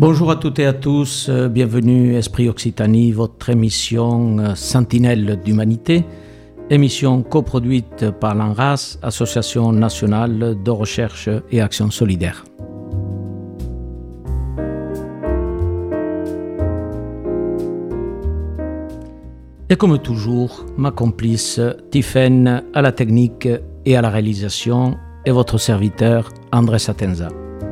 Bonjour à toutes et à tous, bienvenue Esprit Occitanie, votre émission Sentinelle d'Humanité, émission coproduite par l'ANRAS, Association nationale de recherche et action solidaire. Et comme toujours, ma complice Tiffaine à la technique et à la réalisation et votre serviteur André Satenza.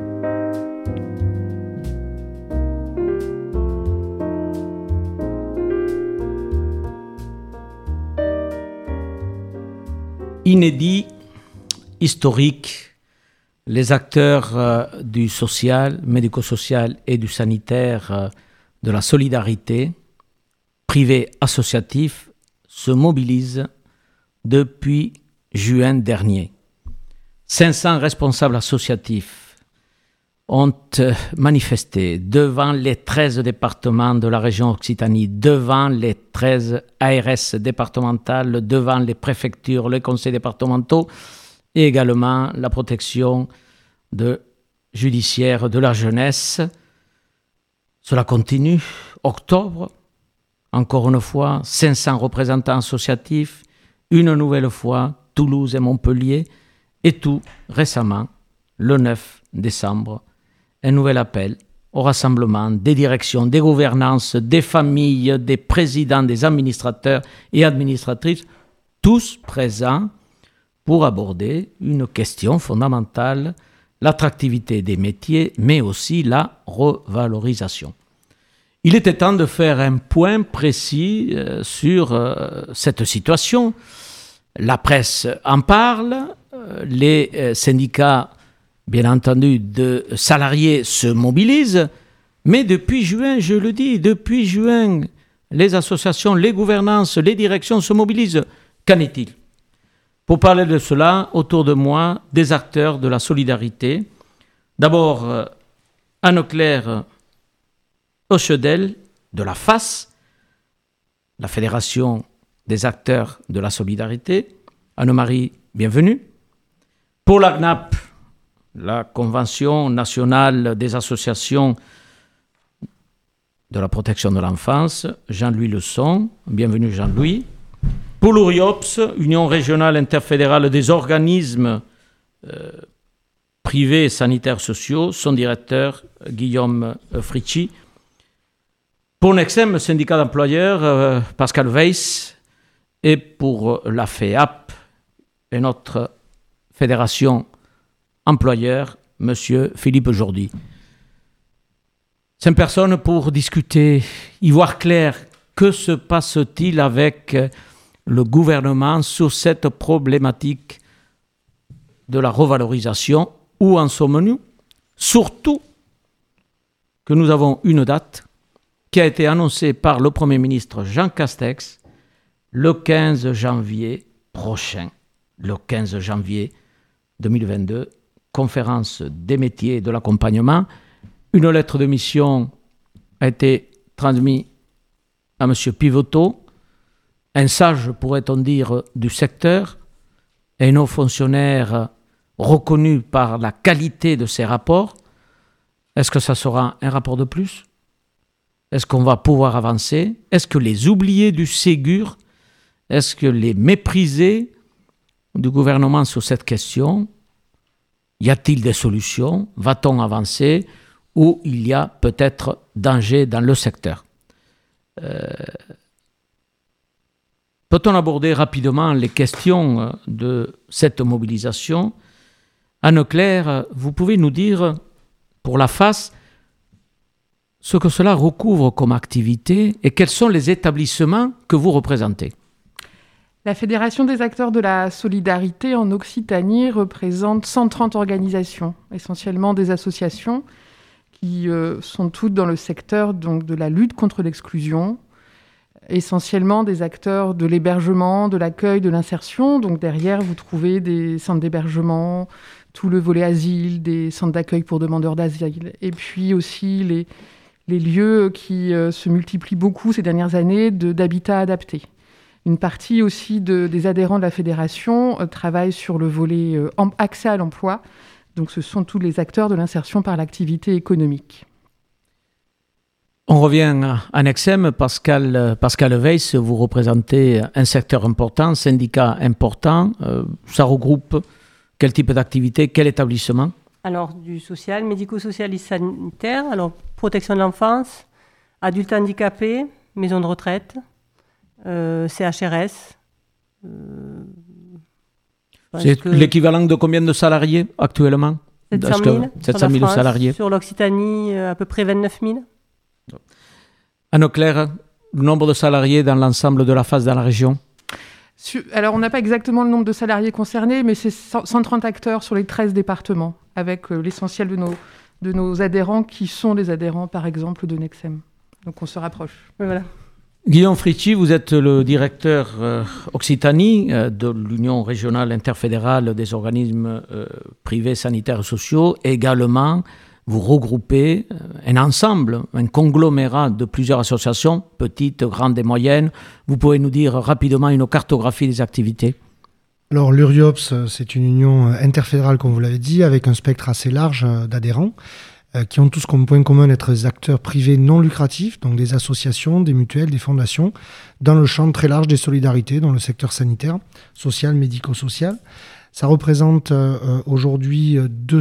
Inédit, historique, les acteurs du social, médico-social et du sanitaire, de la solidarité, privés associatifs, se mobilisent depuis juin dernier. 500 responsables associatifs ont manifesté devant les 13 départements de la région Occitanie, devant les 13 ARS départementales, devant les préfectures, les conseils départementaux et également la protection judiciaire de la jeunesse. Cela continue. Octobre, encore une fois, 500 représentants associatifs, une nouvelle fois Toulouse et Montpellier, et tout récemment, le 9 décembre, un nouvel appel au rassemblement des directions, des gouvernances, des familles, des présidents, des administrateurs et administratrices, tous présents pour aborder une question fondamentale, l'attractivité des métiers, mais aussi la revalorisation. Il était temps de faire un point précis sur cette situation. La presse en parle, les syndicats, bien entendu, de salariés se mobilisent, mais depuis juin, je le dis, depuis juin, les associations, les gouvernances, les directions se mobilisent. Qu'en est-il ? Pour parler de cela, autour de moi, des acteurs de la solidarité. D'abord, Anne-Claire Hochedel, de la FAS, la Fédération des acteurs de la solidarité. Anne-Marie, bienvenue. Pour la CNAP, la Convention nationale des associations de la protection de l'enfance, Jean-Louis Leçon, bienvenue Jean-Louis. Pour l'URIOPS, Union régionale interfédérale des organismes privés sanitaires sociaux, son directeur Guillaume Fricci. Pour Nexem, syndicat d'employeurs, Pascal Weiss. Et pour la FEAP, et notre fédération employeur, M. Philippe Jourdi. 5 personnes pour discuter, y voir clair, que se passe-t-il avec le gouvernement sur cette problématique de la revalorisation, où en sommes-nous ? Surtout que nous avons une date qui a été annoncée par le Premier ministre Jean Castex le 15 janvier prochain, le 15 janvier 2022, conférence des métiers et de l'accompagnement. Une lettre de mission a été transmise à M. Pivotto, un sage, pourrait-on dire, du secteur, et un haut fonctionnaire reconnu par la qualité de ses rapports. Est-ce que ça sera un rapport de plus ? Est-ce qu'on va pouvoir avancer ? Est-ce que les oubliés du Ségur, est-ce que les méprisés du gouvernement sur cette question, y a-t-il des solutions ? Va-t-on avancer ? Ou il y a peut-être danger dans le secteur ? Peut-on aborder rapidement les questions de cette mobilisation ? Anne-Claire, vous pouvez nous dire, pour la FAS, ce que cela recouvre comme activité et quels sont les établissements que vous représentez ? La Fédération des acteurs de la solidarité en Occitanie représente 130 organisations, essentiellement des associations qui sont toutes dans le secteur donc, de la lutte contre l'exclusion, essentiellement des acteurs de l'hébergement, de l'accueil, de l'insertion. Donc derrière, vous trouvez des centres d'hébergement, tout le volet asile, des centres d'accueil pour demandeurs d'asile, et puis aussi les lieux qui se multiplient beaucoup ces dernières années d'habitat adapté. Une partie aussi des adhérents de la fédération travaille sur le volet accès à l'emploi. Donc ce sont tous les acteurs de l'insertion par l'activité économique. On revient à Nexem. Pascal Weiss, vous représentez un secteur important, syndicat important. Ça regroupe quel type d'activité, quel établissement? Alors, du social, médico-social et sanitaire, alors protection de l'enfance, adultes handicapés, maison de retraite, CHRS. C'est l'équivalent de combien de salariés actuellement? 700 000 salariés. Sur l'Occitanie, à peu près 29 000. Anne-Claire, le nombre de salariés dans l'ensemble de la phase dans la région? Alors, on n'a pas exactement le nombre de salariés concernés, mais c'est 130 acteurs sur les 13 départements, avec l'essentiel de nos adhérents qui sont les adhérents, par exemple, de Nexem. Donc, on se rapproche. Voilà. Guillaume Fricci, vous êtes le directeur Occitanie de l'Union régionale interfédérale des organismes privés sanitaires et sociaux. Également, vous regroupez un ensemble, un conglomérat de plusieurs associations, petites, grandes et moyennes. Vous pouvez nous dire rapidement une cartographie des activités? Alors l'URIOPS, c'est une union interfédérale, comme vous l'avez dit, avec un spectre assez large d'adhérents qui ont tous comme point commun d'être des acteurs privés non lucratifs, donc des associations, des mutuelles, des fondations, dans le champ très large des solidarités, dans le secteur sanitaire, social, médico-social. Ça représente aujourd'hui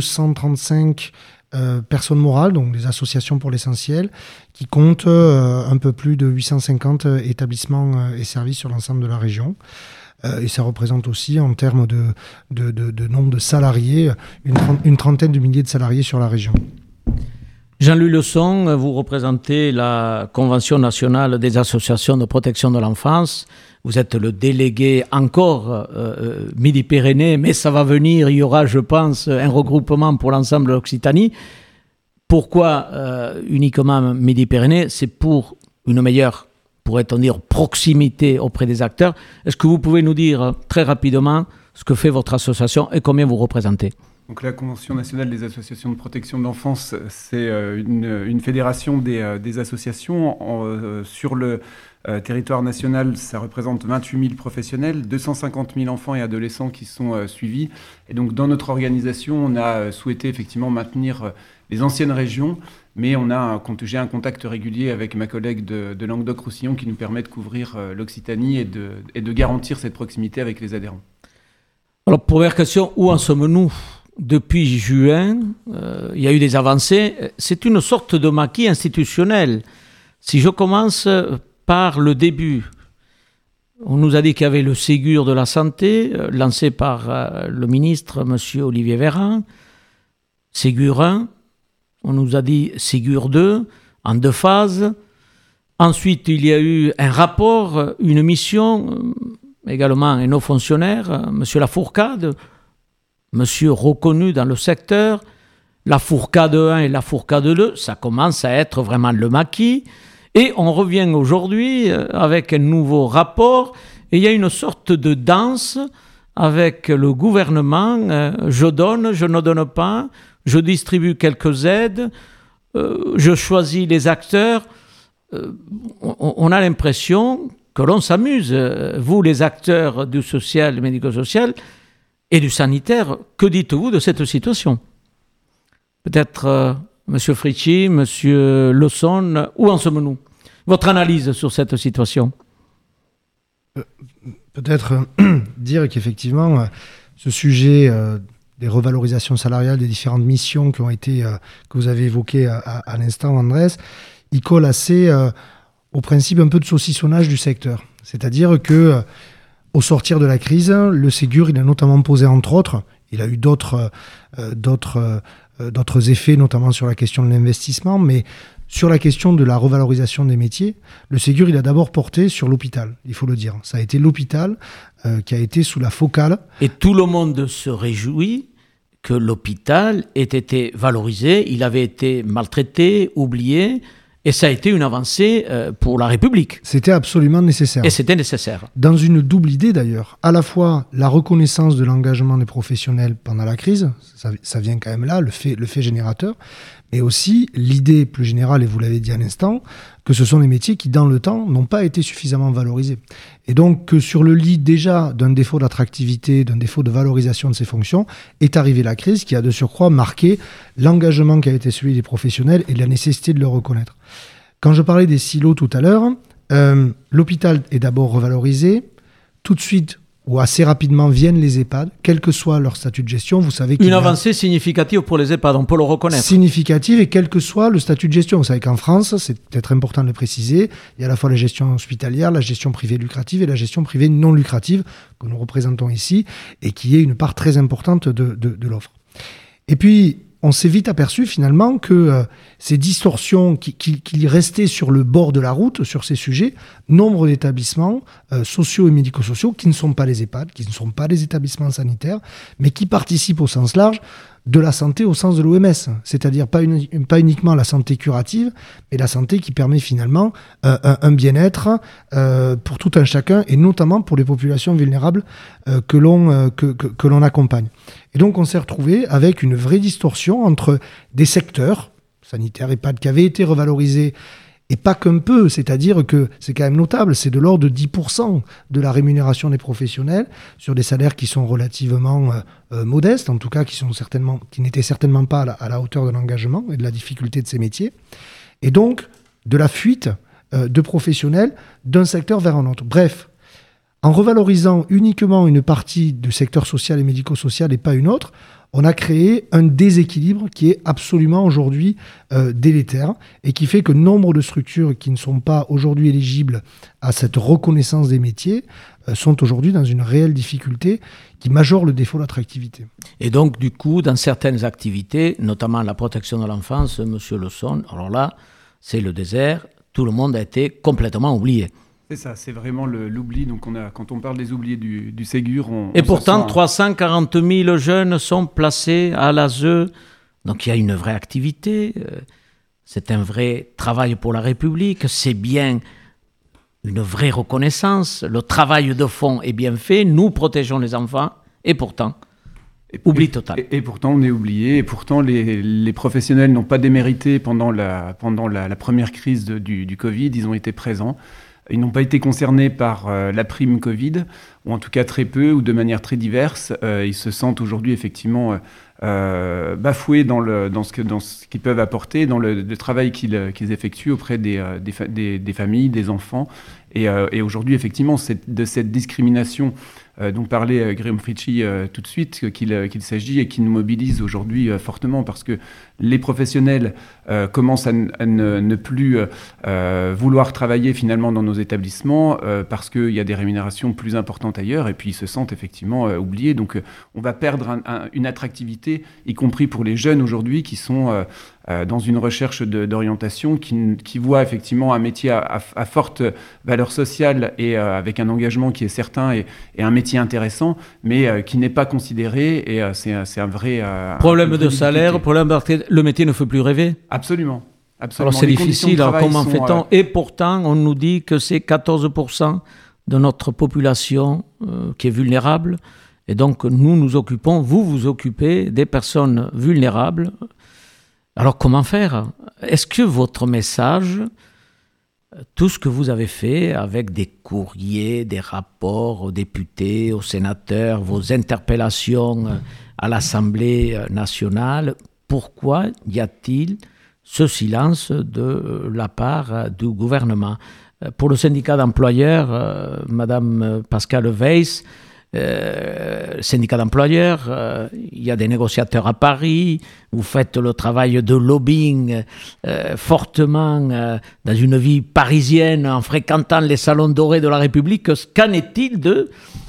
235 personnes morales, donc des associations pour l'essentiel, qui comptent un peu plus de 850 établissements et services sur l'ensemble de la région. Et ça représente aussi, en termes de nombre de salariés, une trentaine de milliers de salariés sur la région. Jean-Louis Lesson, vous représentez la Convention nationale des associations de protection de l'enfance. Vous êtes le délégué encore Midi-Pyrénées, mais ça va venir, il y aura, je pense, un regroupement pour l'ensemble de l'Occitanie. Pourquoi uniquement Midi-Pyrénées? C'est pour une meilleure, pourrait-on dire, proximité auprès des acteurs. Est-ce que vous pouvez nous dire très rapidement ce que fait votre association et combien vous représentez? Donc la Convention nationale des associations de protection de l'enfance, c'est une fédération des associations. Sur le territoire national, ça représente 28 000 professionnels, 250 000 enfants et adolescents qui sont suivis. Et donc dans notre organisation, on a souhaité effectivement maintenir les anciennes régions, mais j'ai un contact régulier avec ma collègue de Languedoc-Roussillon qui nous permet de couvrir l'Occitanie et de garantir cette proximité avec les adhérents. Alors première question, où en sommes-nous? Depuis juin, il y a eu des avancées. C'est une sorte de maquis institutionnel. Si je commence par le début, on nous a dit qu'il y avait le Ségur de la santé, lancé par le ministre, M. Olivier Véran. Ségur 1, on nous a dit Ségur 2, en 2 phases. Ensuite, il y a eu un rapport, une mission, également un haut fonctionnaire, M. Lafourcade, monsieur reconnu dans le secteur, la Fourcade 1 et la Fourcade 2, ça commence à être vraiment le maquis. Et on revient aujourd'hui avec un nouveau rapport. Et il y a une sorte de danse avec le gouvernement. Je donne, je ne donne pas, je distribue quelques aides, je choisis les acteurs. On a l'impression que l'on s'amuse. Vous, les acteurs du social, du médico-social, et du sanitaire, que dites-vous de cette situation? Peut-être M. Fricci, M. Lesson, où en sommes-nous? Votre analyse sur cette situation? Peut-être dire qu'effectivement, ce sujet des revalorisations salariales, des différentes missions que vous avez évoquées à l'instant, Andrés, il colle assez au principe un peu de saucissonnage du secteur. C'est-à-dire que au sortir de la crise, le Ségur, il a notamment posé, entre autres, il a eu d'autres effets, notamment sur la question de l'investissement, mais sur la question de la revalorisation des métiers, le Ségur, il a d'abord porté sur l'hôpital, il faut le dire. Ça a été l'hôpital qui a été sous la focale. Et tout le monde se réjouit que l'hôpital ait été valorisé, il avait été maltraité, oublié. Et ça a été une avancée pour la République. C'était absolument nécessaire. Et c'était nécessaire. Dans une double idée d'ailleurs, à la fois la reconnaissance de l'engagement des professionnels pendant la crise, ça vient quand même là, le fait générateur, mais aussi l'idée plus générale, et vous l'avez dit à l'instant, que ce sont des métiers qui dans le temps n'ont pas été suffisamment valorisés. Et donc que sur le lit déjà d'un défaut d'attractivité, d'un défaut de valorisation de ces fonctions, est arrivée la crise qui a de surcroît marqué l'engagement qui a été celui des professionnels et la nécessité de le reconnaître. Quand je parlais des silos tout à l'heure, l'hôpital est d'abord revalorisé, tout de suite ou assez rapidement viennent les EHPAD, quel que soit leur statut de gestion. Vous savez qu'il Une avancée significative pour les EHPAD, on peut le reconnaître. Significative, et quel que soit le statut de gestion. Vous savez qu'en France, c'est peut-être important de le préciser, il y a à la fois la gestion hospitalière, la gestion privée lucrative et la gestion privée non lucrative que nous représentons ici et qui est une part très importante de l'offre. Et puis, on s'est vite aperçu finalement que ces distorsions qui restaient sur le bord de la route sur ces sujets, nombre d'établissements sociaux et médico-sociaux qui ne sont pas les EHPAD, qui ne sont pas les établissements sanitaires, mais qui participent au sens large de la santé au sens de l'OMS, c'est-à-dire pas uniquement la santé curative, mais la santé qui permet finalement un bien-être pour tout un chacun, et notamment pour les populations vulnérables que l'on accompagne. Et donc on s'est retrouvé avec une vraie distorsion entre des secteurs sanitaires EHPAD qui avaient été revalorisés, et pas qu'un peu, c'est-à-dire que c'est quand même notable, c'est de l'ordre de 10% de la rémunération des professionnels sur des salaires qui sont relativement modestes, en tout cas qui n'étaient certainement pas à la hauteur de l'engagement et de la difficulté de ces métiers, et donc de la fuite de professionnels d'un secteur vers un autre. Bref, en revalorisant uniquement une partie du secteur social et médico-social et pas une autre, on a créé un déséquilibre qui est absolument aujourd'hui délétère et qui fait que nombre de structures qui ne sont pas aujourd'hui éligibles à cette reconnaissance des métiers sont aujourd'hui dans une réelle difficulté qui majore le défaut d'attractivité. Et donc, du coup, dans certaines activités, notamment la protection de l'enfance, Monsieur Leçon, alors là, c'est le désert, tout le monde a été complètement oublié. C'est ça, c'est vraiment l'oubli. Donc quand on parle des oubliés du Ségur, Et pourtant, 340 000 jeunes sont placés à l'ASE. Donc il y a une vraie activité. C'est un vrai travail pour la République. C'est bien une vraie reconnaissance. Le travail de fond est bien fait. Nous protégeons les enfants. Et pourtant, oubli total. Et pourtant, on est oublié. Et pourtant, les professionnels n'ont pas démérité pendant la première crise du Covid. Ils ont été présents. Ils n'ont pas été concernés par la prime Covid, ou en tout cas très peu, ou de manière très diverse. Ils se sentent aujourd'hui effectivement bafoués dans ce qu'ils peuvent apporter, dans le travail qu'ils effectuent auprès des familles, des enfants. Et aujourd'hui, effectivement, de cette discrimination dont parlait Guillaume Fritschi tout de suite, qu'il s'agit et qui nous mobilise aujourd'hui fortement, parce que les professionnels commencent à ne plus vouloir travailler finalement dans nos établissements parce qu'il y a des rémunérations plus importantes ailleurs, et puis ils se sentent effectivement oubliés. Donc on va perdre une attractivité, y compris pour les jeunes aujourd'hui qui sont dans une recherche d'orientation, qui voient effectivement un métier à forte valeur sociale et avec un engagement qui est certain et un métier intéressant, mais qui n'est pas considéré, et c'est un vrai... problème de salaire, problème le métier ne fait plus rêver. Absolument. Alors c'est difficile, alors comment fait-on ? Et pourtant, on nous dit que c'est 14% de notre population qui est vulnérable, et donc nous occupons, vous occupez des personnes vulnérables. Alors comment faire ? Est-ce que votre message, tout ce que vous avez fait avec des courriers, des rapports aux députés, aux sénateurs, vos interpellations à l'Assemblée nationale, pourquoi y a-t-il ce silence de la part du gouvernement ? Pour le syndicat d'employeurs, Madame Pascale Weiss, syndicat d'employeurs, il y a des négociateurs à Paris, vous faites le travail de lobbying fortement dans une vie parisienne en fréquentant les salons dorés de la République. Qu'en est-il de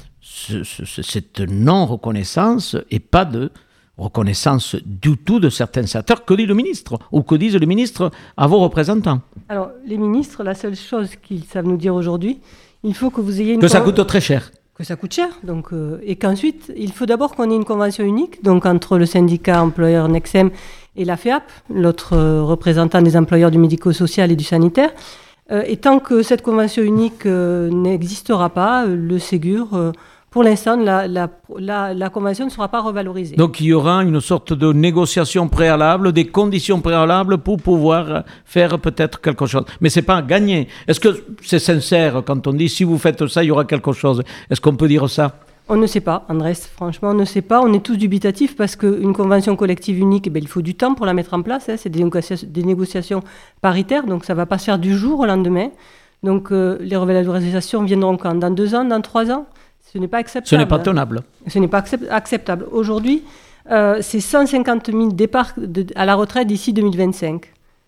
cette non-reconnaissance et pas de reconnaissance du tout de certains sénateurs? Que dit le ministre, ou que disent les ministres à vos représentants? Alors, les ministres, la seule chose qu'ils savent nous dire aujourd'hui, il faut que vous ayez une... Que ça coûte très cher. Que ça coûte cher, donc, et qu'ensuite, il faut d'abord qu'on ait une convention unique, donc entre le syndicat employeur Nexem et la FEAP, l'autre représentant des employeurs du médico-social et du sanitaire. Et tant que cette convention unique n'existera pas, le Ségur, pour l'instant, la convention ne sera pas revalorisée. Donc il y aura une sorte de négociation préalable, des conditions préalables pour pouvoir faire peut-être quelque chose. Mais ce n'est pas gagné. Est-ce que c'est sincère quand on dit si vous faites ça, il y aura quelque chose ? Est-ce qu'on peut dire ça ? On ne sait pas, Andrés, franchement, on ne sait pas. On est tous dubitatifs parce qu'une convention collective unique, il faut du temps pour la mettre en place. C'est des négociations paritaires, donc ça ne va pas se faire du jour au lendemain. Donc les revalorisations viendront quand ? Dans 2 ans, dans 3 ans ? Ce n'est pas acceptable. Ce n'est pas tenable. Ce n'est pas acceptable. Aujourd'hui, c'est 150 000 départs à la retraite d'ici 2025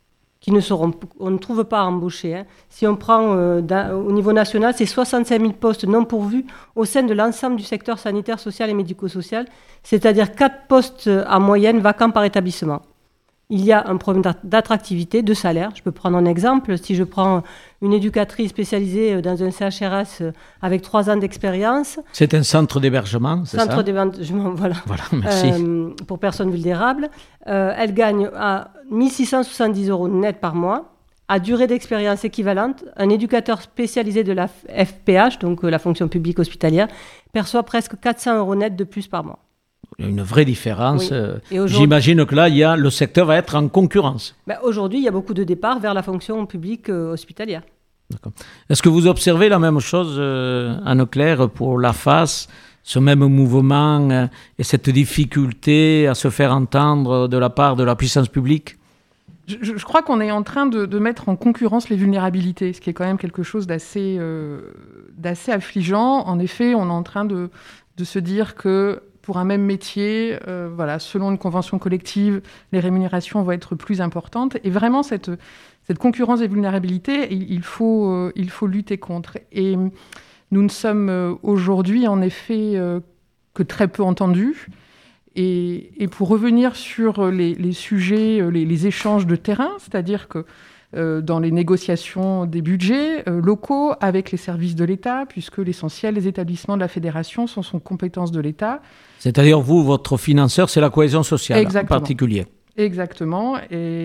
on ne trouve pas embauchés. Si on prend au niveau national, c'est 65 000 postes non pourvus au sein de l'ensemble du secteur sanitaire, social et médico-social, c'est-à-dire 4 postes en moyenne vacants par établissement. Il y a un problème d'attractivité, de salaire. Je peux prendre un exemple. Si je prends une éducatrice spécialisée dans un CHRS avec 3 ans d'expérience... C'est un centre d'hébergement, c'est ça ? Centre d'hébergement, voilà. Voilà, merci. Pour personnes vulnérables. Elle gagne à 1 670 € net par mois, à durée d'expérience équivalente. Un éducateur spécialisé de la FPH, donc la fonction publique hospitalière, perçoit presque 400 € net de plus par mois. Il y a une vraie différence. Oui. J'imagine que là, le secteur va être en concurrence. Aujourd'hui, il y a beaucoup de départs vers la fonction publique hospitalière. D'accord. Est-ce que vous observez la même chose, Anne-Claire, pour la FAS, ce même mouvement et cette difficulté à se faire entendre de la part de la puissance publique ? Je crois qu'on est en train de mettre en concurrence les vulnérabilités, ce qui est quand même quelque chose d'assez affligeant. En effet, on est en train de se dire que pour un même métier, selon une convention collective, les rémunérations vont être plus importantes. Et vraiment, cette concurrence des vulnérabilités, il faut lutter contre. Et nous ne sommes aujourd'hui, en effet, que très peu entendus. Et pour revenir sur les sujets, les échanges de terrain, c'est-à-dire que dans les négociations des budgets locaux avec les services de l'État, puisque l'essentiel des établissements de la fédération sont sous compétence de l'État. C'est-à-dire, vous, votre financeur, c'est la cohésion sociale. Exactement. En particulier. Exactement.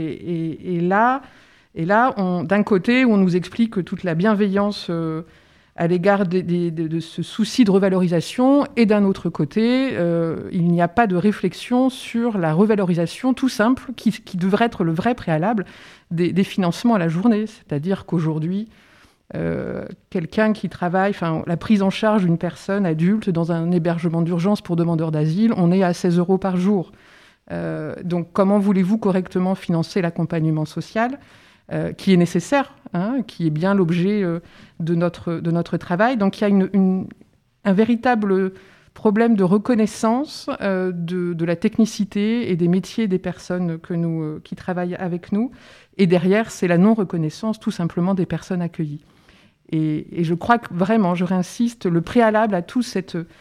Et là, d'un côté, on nous explique que toute la bienveillance à l'égard de ce souci de revalorisation, et d'un autre côté, il n'y a pas de réflexion sur la revalorisation tout simple, qui devrait être le vrai préalable des financements à la journée. C'est-à-dire qu'aujourd'hui, quelqu'un qui travaille, la prise en charge d'une personne adulte dans un hébergement d'urgence pour demandeurs d'asile, on est à 16 € par jour. Donc comment voulez-vous correctement financer l'accompagnement social qui est nécessaire, qui est bien l'objet de notre travail. Donc il y a un véritable problème de reconnaissance de la technicité et des métiers des personnes qui travaillent avec nous. Et derrière, c'est la non-reconnaissance tout simplement des personnes accueillies. Et je crois que vraiment, je réinsiste, le préalable à tout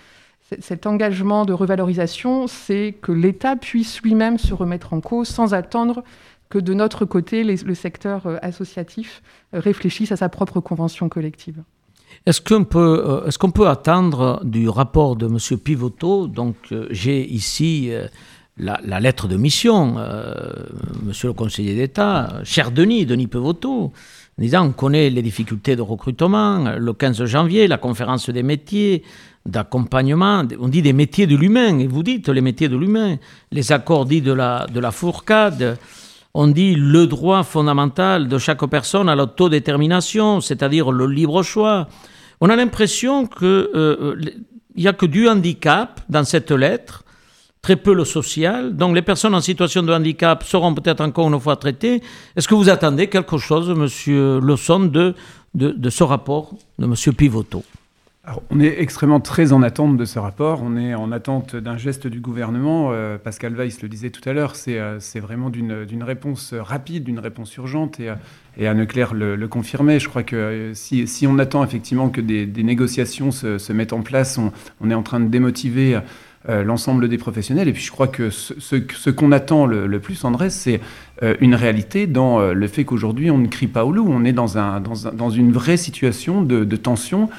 cet engagement de revalorisation, c'est que l'État puisse lui-même se remettre en cause sans attendre que de notre côté, le secteur associatif réfléchisse à sa propre convention collective. Est-ce qu'on peut attendre du rapport de M. Pivotto, donc j'ai ici la lettre de mission, Monsieur le conseiller d'État, cher Denis Pivotto, disant on connaît les difficultés de recrutement, le 15 janvier, la conférence des métiers, d'accompagnement, on dit des métiers de l'humain, et vous dites les métiers de l'humain, les accords dits de la Fourcade. On dit le droit fondamental de chaque personne à l'autodétermination, c'est-à-dire le libre choix. On a l'impression qu'il n'y a que du handicap dans cette lettre, très peu le social. Donc les personnes en situation de handicap seront peut-être encore une fois traitées. Est-ce que vous attendez quelque chose, Monsieur Leçon, de ce rapport de Monsieur Pivotto ? Alors, on est extrêmement très en attente de ce rapport. On est en attente d'un geste du gouvernement. Pascal Weiss le disait tout à l'heure, c'est vraiment d'une réponse rapide, d'une réponse urgente. Et Anne-Claire le confirmait. Je crois que si on attend effectivement que des négociations se mettent en place, on est en train de démotiver l'ensemble des professionnels. Et puis je crois que ce qu'on attend le plus, Andrés, c'est une réalité dans le fait qu'aujourd'hui, on ne crie pas au loup. On est dans une vraie situation de tension.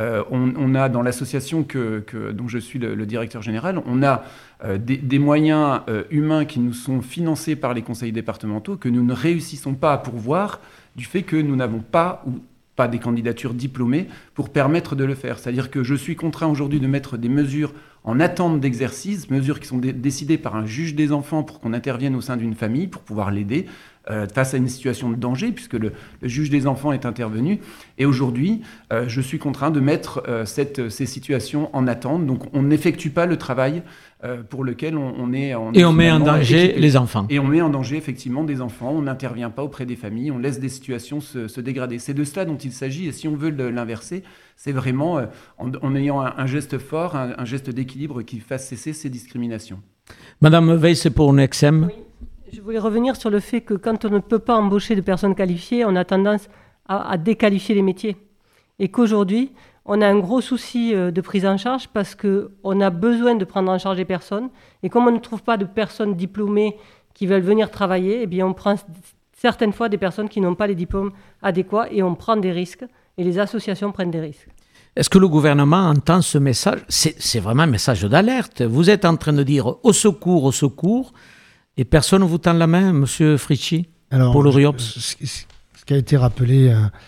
On a dans l'association dont je suis le directeur général, on a des moyens humains qui nous sont financés par les conseils départementaux que nous ne réussissons pas à pourvoir du fait que nous n'avons pas des candidatures diplômées pour permettre de le faire. C'est-à-dire que je suis contraint aujourd'hui de mettre des mesures en attente d'exercice, mesures qui sont décidées par un juge des enfants pour qu'on intervienne au sein d'une famille, pour pouvoir l'aider face à une situation de danger, puisque le juge des enfants est intervenu. Et aujourd'hui, je suis contraint de mettre ces situations en attente. Donc on n'effectue pas le travail pour lequel on est et on met en danger équipé. Les enfants. Et on met en danger effectivement des enfants, on n'intervient pas auprès des familles, on laisse des situations se dégrader. C'est de cela dont il s'agit, et si on veut l'inverser, c'est vraiment en ayant un geste fort, un geste d'équilibre qui fasse cesser ces discriminations. Madame Weiss pour Nexem. Oui. Je voulais revenir sur le fait que quand on ne peut pas embaucher de personnes qualifiées, on a tendance à déqualifier les métiers. Et qu'aujourd'hui, on a un gros souci de prise en charge parce qu'on a besoin de prendre en charge les personnes. Et comme on ne trouve pas de personnes diplômées qui veulent venir travailler, eh bien on prend certaines fois des personnes qui n'ont pas les diplômes adéquats et on prend des risques. Et les associations prennent des risques. Est-ce que le gouvernement entend ce message ? C'est vraiment un message d'alerte. Vous êtes en train de dire au secours, et personne ne vous tend la main, Monsieur Fritschi, pour le RIOPS. Ce qui a été rappelé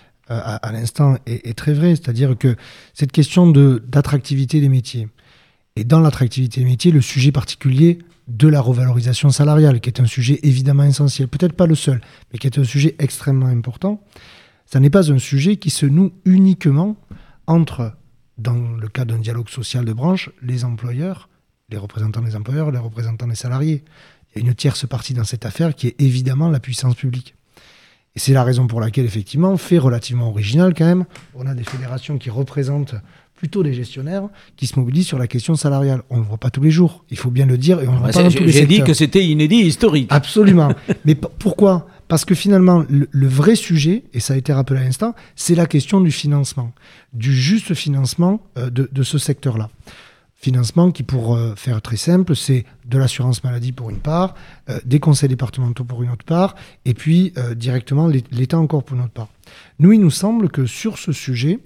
à l'instant est très vrai, c'est-à-dire que cette question d'attractivité des métiers, et dans l'attractivité des métiers, le sujet particulier de la revalorisation salariale, qui est un sujet évidemment essentiel, peut-être pas le seul, mais qui est un sujet extrêmement important, ça n'est pas un sujet qui se noue uniquement entre, dans le cadre d'un dialogue social de branche, les employeurs, les représentants des employeurs, les représentants des salariés. Il y a une tierce partie dans cette affaire qui est évidemment la puissance publique. Et c'est la raison pour laquelle, effectivement, fait relativement original quand même, on a des fédérations qui représentent plutôt des gestionnaires qui se mobilisent sur la question salariale. On ne le voit pas tous les jours, il faut bien le dire, et on ne le voit pas dans tous les secteurs. J'ai dit que c'était inédit, historique. Absolument. Mais pourquoi ? Parce que finalement, le vrai sujet, et ça a été rappelé à l'instant, c'est la question du financement, du juste financement de ce secteur-là. Financement qui, pour faire très simple, c'est de l'assurance maladie pour une part, des conseils départementaux pour une autre part, et puis directement l'État encore pour une autre part. Nous, il nous semble que sur ce sujet,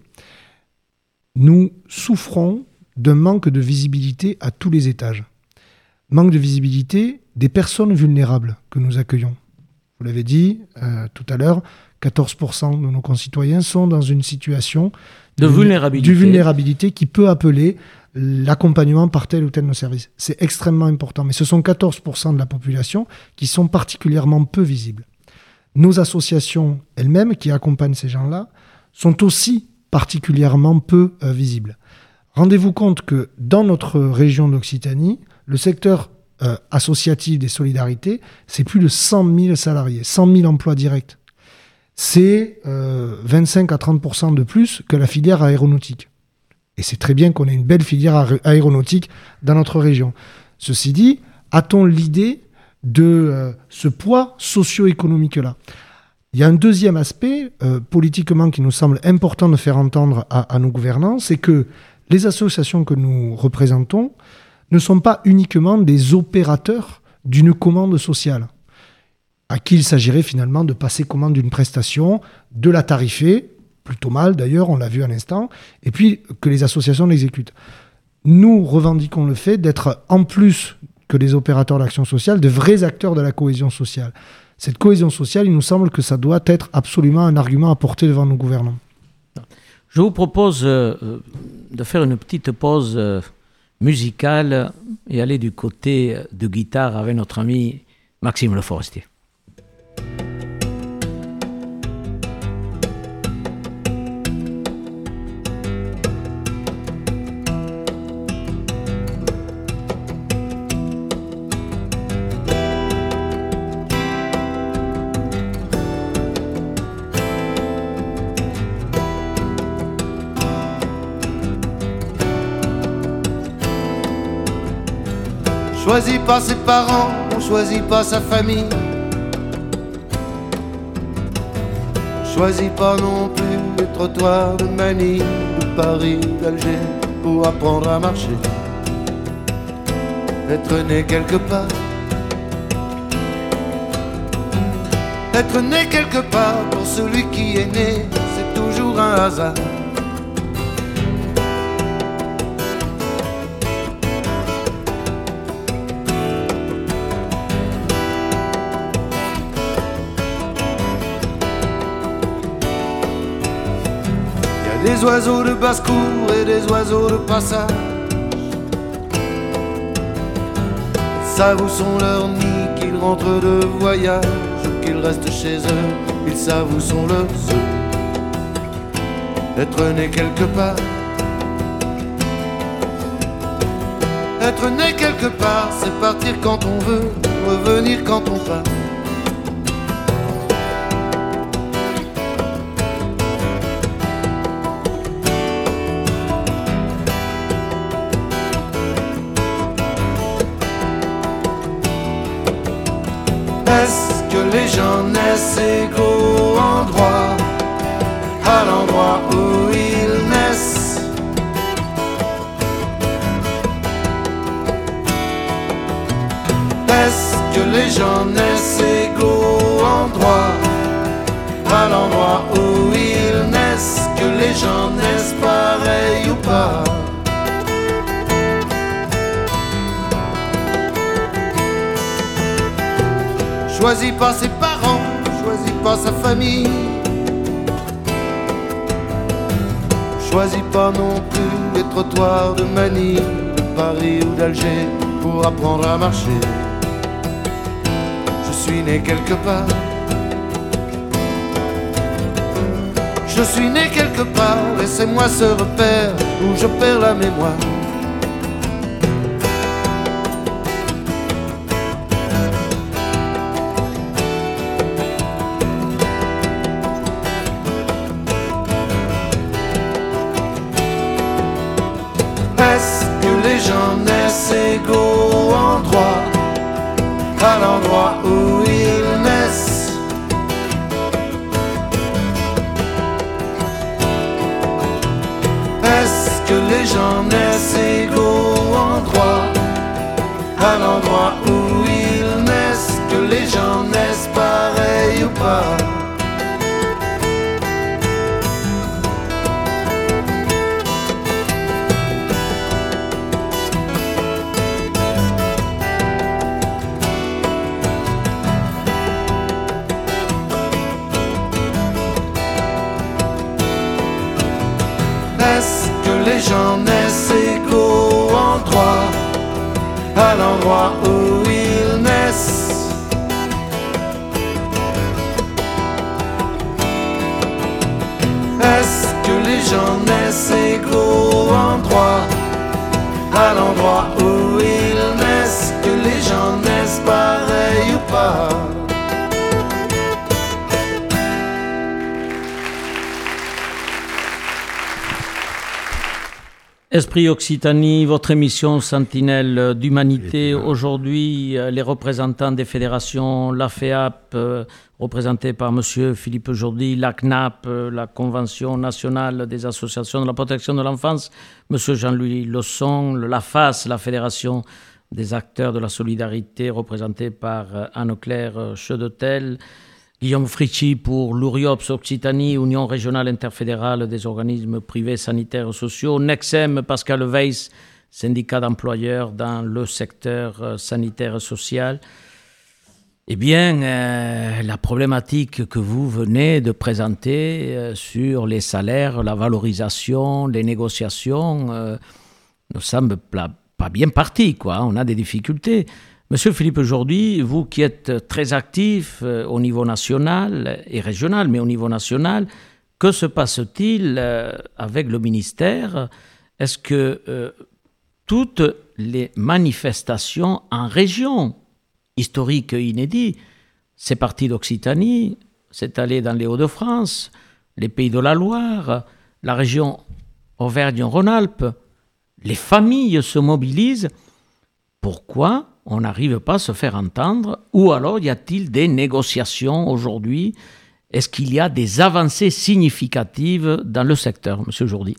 nous souffrons d'un manque de visibilité à tous les étages. Manque de visibilité des personnes vulnérables que nous accueillons. Vous l'avez dit tout à l'heure, 14% de nos concitoyens sont dans une situation de vulnérabilité qui peut appeler l'accompagnement par tel ou tel de nos services. C'est extrêmement important, mais ce sont 14% de la population qui sont particulièrement peu visibles. Nos associations elles-mêmes qui accompagnent ces gens-là sont aussi particulièrement peu visibles. Rendez-vous compte que dans notre région d'Occitanie, le secteur associatif des solidarités, c'est plus de 100 000 salariés, 100 000 emplois directs. C'est 25 à 30% de plus que la filière aéronautique. Et c'est très bien qu'on ait une belle filière aéronautique dans notre région. Ceci dit, a-t-on l'idée de ce poids socio-économique-là ? Il y a un deuxième aspect politiquement qui nous semble important de faire entendre à nos gouvernants, c'est que les associations que nous représentons ne sont pas uniquement des opérateurs d'une commande sociale, à qui il s'agirait finalement de passer commande d'une prestation, de la tarifer, plutôt mal d'ailleurs, on l'a vu à l'instant, et puis que les associations l'exécutent. Nous revendiquons le fait d'être, en plus que des opérateurs d'action sociale, de vrais acteurs de la cohésion sociale. Cette cohésion sociale, il nous semble que ça doit être absolument un argument à porter devant nos gouvernants. Je vous propose de faire une petite pause musicale et aller du côté de guitare avec notre ami Maxime Le Forestier. On choisit pas ses parents, on choisit pas sa famille. On choisit pas non plus les trottoirs de Manille, de Paris, d'Alger, pour apprendre à marcher. Être né quelque part, être né quelque part, pour celui qui est né, c'est toujours un hasard. des oiseaux de basse-cour et des oiseaux de passage. Ils savent où sont leurs nids, qu'ils rentrent de voyage ou qu'ils restent chez eux. Ils savent où sont leurs œufs. Être né quelque part, être né quelque part, c'est partir quand on veut, revenir quand on part. Est-ce que les gens naissent égaux en droit, à l'endroit où ils naissent? Est-ce que les gens naissent égaux en droit, à l'endroit où ils naissent? Que les gens naissent pareils ou pas? Choisit pas ses parents, choisit pas sa famille, choisit pas non plus les trottoirs de Manille, de Paris ou d'Alger pour apprendre à marcher. Je suis né quelque part, je suis né quelque part, laissez-moi ce repère où je perds la mémoire. Est-ce que les gens naissent égaux en droit, à l'endroit où ils naissent? Est-ce que les gens naissent égaux en droit, à l'endroit où ils naissent? Que les gens naissent pareils ou pas? Est-ce que les gens naissent égaux en droit, à l'endroit où ils naissent? Est-ce que les gens naissent égaux en droit, à l'endroit où ils naissent? Que les gens naissent pareils ou pas? Esprit Occitanie, votre émission Sentinelle d'Humanité. Aujourd'hui, les représentants des fédérations, la FEAP, représentée par M. Philippe Jourdi, la CNAP, la Convention nationale des associations de la protection de l'enfance, M. Jean-Louis Losson, la FAS, la Fédération des acteurs de la solidarité, représentée par Anne-Claire Chaudetel, Guillaume Fricci pour l'URIOPS Occitanie, Union régionale interfédérale des organismes privés sanitaires et sociaux, Nexem, Pascal Weiss, syndicat d'employeurs dans le secteur sanitaire et social. Eh bien, la problématique que vous venez de présenter sur les salaires, la valorisation, les négociations, nous semble pas bien partie, quoi. On a des difficultés. Monsieur Philippe, aujourd'hui, vous qui êtes très actif au niveau national et régional, mais au niveau national, que se passe-t-il avec le ministère? Est-ce que toutes les manifestations en région, historiques et inédites, c'est parti d'Occitanie, c'est allé dans les Hauts-de-France, les Pays de la Loire, la région Auvergne-Rhône-Alpes, les familles se mobilisent. Pourquoi on n'arrive pas à se faire entendre? Ou alors y a-t-il des négociations aujourd'hui? Est-ce qu'il y a des avancées significatives dans le secteur, M. Jourdi?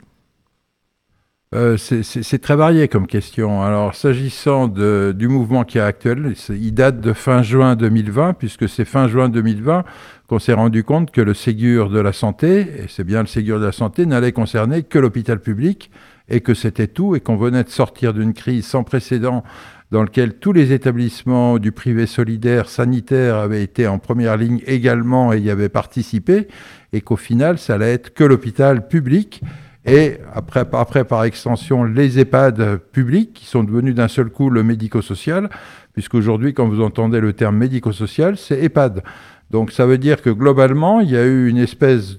C'est très varié comme question. Alors, s'agissant du mouvement qui est actuel, il date de fin juin 2020, puisque c'est fin juin 2020 qu'on s'est rendu compte que le Ségur de la santé, et c'est bien le Ségur de la santé, n'allait concerner que l'hôpital public, et que c'était tout, et qu'on venait de sortir d'une crise sans précédent dans lequel tous les établissements du privé solidaire sanitaire avaient été en première ligne également et y avaient participé, et qu'au final, ça allait être que l'hôpital public. et après par extension les EHPAD publics qui sont devenus d'un seul coup le médico-social, puisqu'aujourd'hui quand vous entendez le terme médico-social, c'est EHPAD. Donc ça veut dire que globalement, il y a eu une espèce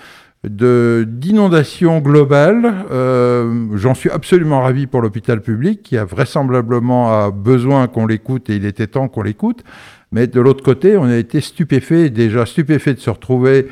d'inondation globale. J'en suis absolument ravi pour l'hôpital public qui a vraisemblablement besoin qu'on l'écoute, et il était temps qu'on l'écoute. Mais de l'autre côté, on a été stupéfait de se retrouver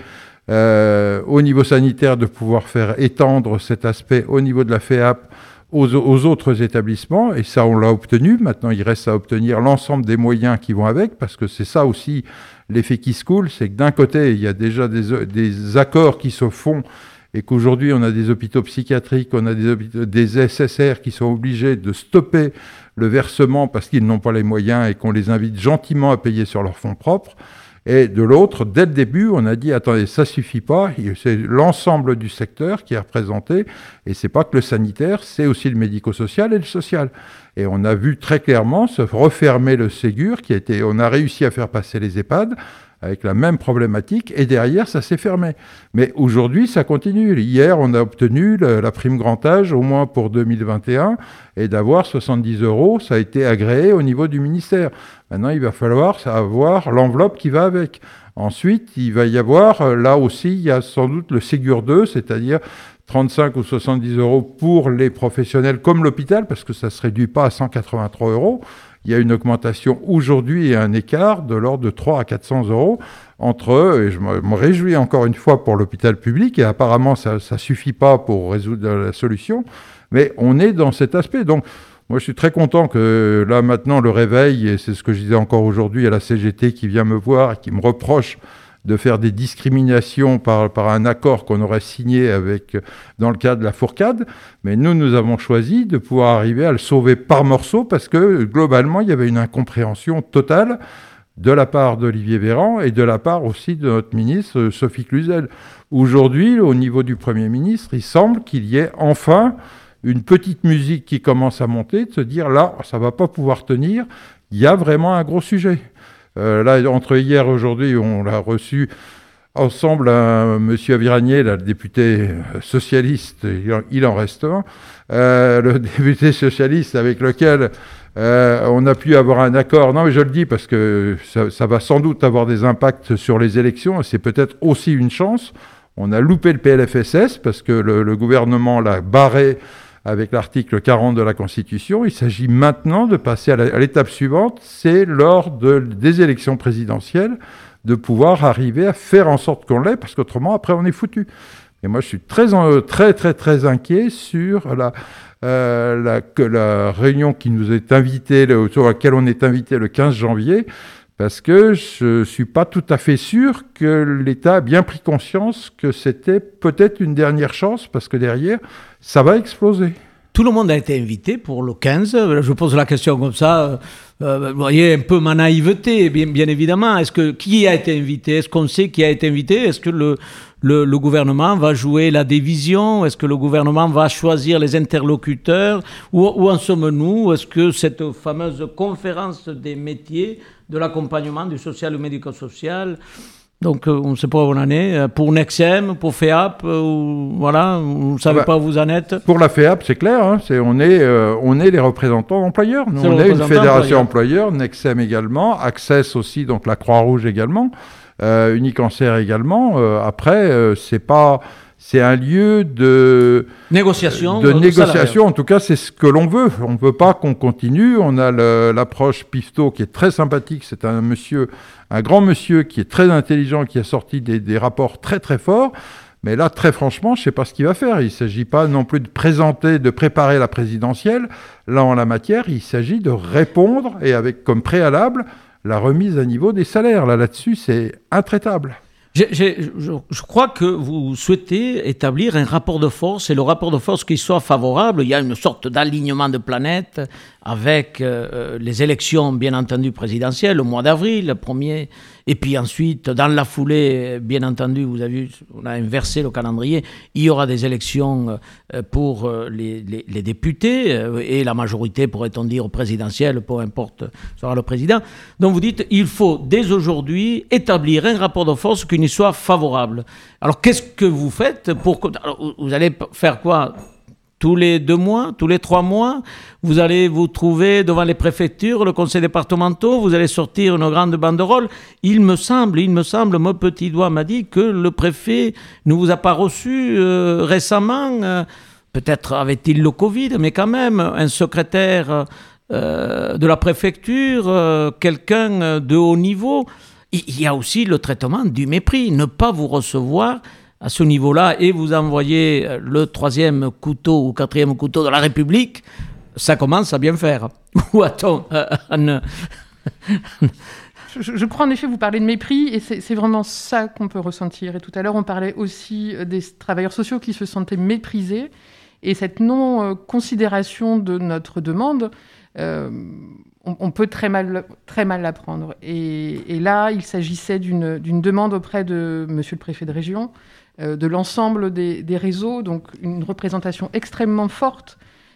au niveau sanitaire, de pouvoir faire étendre cet aspect au niveau de la FEHAP aux autres établissements, et ça on l'a obtenu. Maintenant il reste à obtenir l'ensemble des moyens qui vont avec, parce que c'est ça aussi l'effet qui se coule, c'est que d'un côté il y a déjà des accords qui se font, et qu'aujourd'hui on a des hôpitaux psychiatriques, on a des SSR qui sont obligés de stopper le versement parce qu'ils n'ont pas les moyens et qu'on les invite gentiment à payer sur leurs fonds propres. Et de l'autre, dès le début, on a dit, attendez, ça suffit pas, c'est l'ensemble du secteur qui est représenté, et c'est pas que le sanitaire, c'est aussi le médico-social et le social. Et on a vu très clairement se refermer le Ségur, on a réussi à faire passer les EHPAD, avec la même problématique, et derrière, ça s'est fermé. Mais aujourd'hui, ça continue. Hier, on a obtenu la prime grand âge, au moins pour 2021, et d'avoir 70 €, ça a été agréé au niveau du ministère. Maintenant, il va falloir avoir l'enveloppe qui va avec. Ensuite, il va y avoir, là aussi, il y a sans doute le Ségur 2, c'est-à-dire 35 ou 70 € pour les professionnels comme l'hôpital, parce que ça ne se réduit pas à 183 €. Il y a une augmentation aujourd'hui et un écart de l'ordre de 300 à 400 € entre eux. Et je me réjouis encore une fois pour l'hôpital public. Et apparemment, ça ne suffit pas pour résoudre la solution. Mais on est dans cet aspect. Donc, moi, je suis très content que là, maintenant, le réveil, et c'est ce que je disais encore aujourd'hui à la CGT qui vient me voir et qui me reproche de faire des discriminations par un accord qu'on aurait signé dans le cadre de la Fourcade. Mais nous avons choisi de pouvoir arriver à le sauver par morceaux parce que, globalement, il y avait une incompréhension totale de la part d'Olivier Véran et de la part aussi de notre ministre Sophie Cluzel. Aujourd'hui, au niveau du Premier ministre, il semble qu'il y ait enfin une petite musique qui commence à monter, de se dire là, ça ne va pas pouvoir tenir, il y a vraiment un gros sujet. Là, entre hier et aujourd'hui, on l'a reçu ensemble à M. Aviragnet, le député socialiste, il en reste un, le député socialiste avec lequel on a pu avoir un accord. Non, mais je le dis parce que ça va sans doute avoir des impacts sur les élections, et c'est peut-être aussi une chance. On a loupé le PLFSS parce que le gouvernement l'a barré avec l'article 40 de la Constitution. Il s'agit maintenant de passer à l'étape suivante, c'est lors des élections présidentielles, de pouvoir arriver à faire en sorte qu'on l'ait, parce qu'autrement, après, on est foutu. Et moi, je suis très inquiet sur la réunion qui nous est invitée, sur laquelle on est invité le 15 janvier, parce que je ne suis pas tout à fait sûr que l'État a bien pris conscience que c'était peut-être une dernière chance, parce que derrière, ça va exploser. Tout le monde a été invité pour le 15. Je pose la question comme ça. Vous voyez un peu ma naïveté, bien évidemment. Qui a été invité? Est-ce qu'on sait qui a été invité? Est-ce que le gouvernement va jouer la division? Est-ce que le gouvernement va choisir les interlocuteurs? Où en sommes-nous? Est-ce que cette fameuse conférence des métiers de l'accompagnement du social ou médico-social, donc on ne sait pas où on en est, pour Nexem, pour FEHAP, voilà, vous ne savez pas où vous en êtes? Pour la FEHAP, c'est clair, hein, on est les représentants employeurs. Nous, on est une fédération employeur, Nexem également, Access aussi, donc la Croix-Rouge également, Unicancer également. Après, c'est un lieu de négociation. En tout cas, c'est ce que l'on veut. On ne veut pas qu'on continue. On a l'approche Pifto qui est très sympathique. C'est un grand monsieur qui est très intelligent, qui a sorti des rapports très très forts. Mais là, très franchement, je ne sais pas ce qu'il va faire. Il ne s'agit pas non plus de préparer la présidentielle. Là, en la matière, il s'agit de répondre, et avec comme préalable la remise à niveau des salaires. Là-dessus, c'est intraitable. Je crois que vous souhaitez établir un rapport de force, et le rapport de force qui soit favorable. Il y a une sorte d'alignement de planètes avec les élections, bien entendu, présidentielles au mois d'avril, le 1er Et puis ensuite, dans la foulée, bien entendu, vous avez vu, on a inversé le calendrier, il y aura des élections pour les députés et la majorité, pourrait-on dire, présidentielle, peu importe, sera le président. Donc vous dites, il faut dès aujourd'hui établir un rapport de force qui nous soit favorable. Alors qu'est-ce que vous faites alors, vous allez faire quoi ? Tous les 2 mois, tous les 3 mois, vous allez vous trouver devant les préfectures, le conseil départemental, vous allez sortir une grande banderole. Il me semble, mon petit doigt m'a dit que le préfet ne vous a pas reçu récemment, peut-être avait-il le Covid, mais quand même, un secrétaire de la préfecture, quelqu'un de haut niveau. Il y a aussi le traitement du mépris, ne pas vous recevoir à ce niveau-là, et vous envoyez le 3e couteau ou 4e couteau de la République, ça commence à bien faire. Ou attends, Je crois en effet, vous parlez de mépris, et c'est vraiment ça qu'on peut ressentir. Et tout à l'heure, on parlait aussi des travailleurs sociaux qui se sentaient méprisés, et cette non-considération de notre demande, on peut très mal la prendre. Et là, il s'agissait d'une demande auprès de monsieur le préfet de région, de l'ensemble des réseaux, donc une représentation extrêmement forte.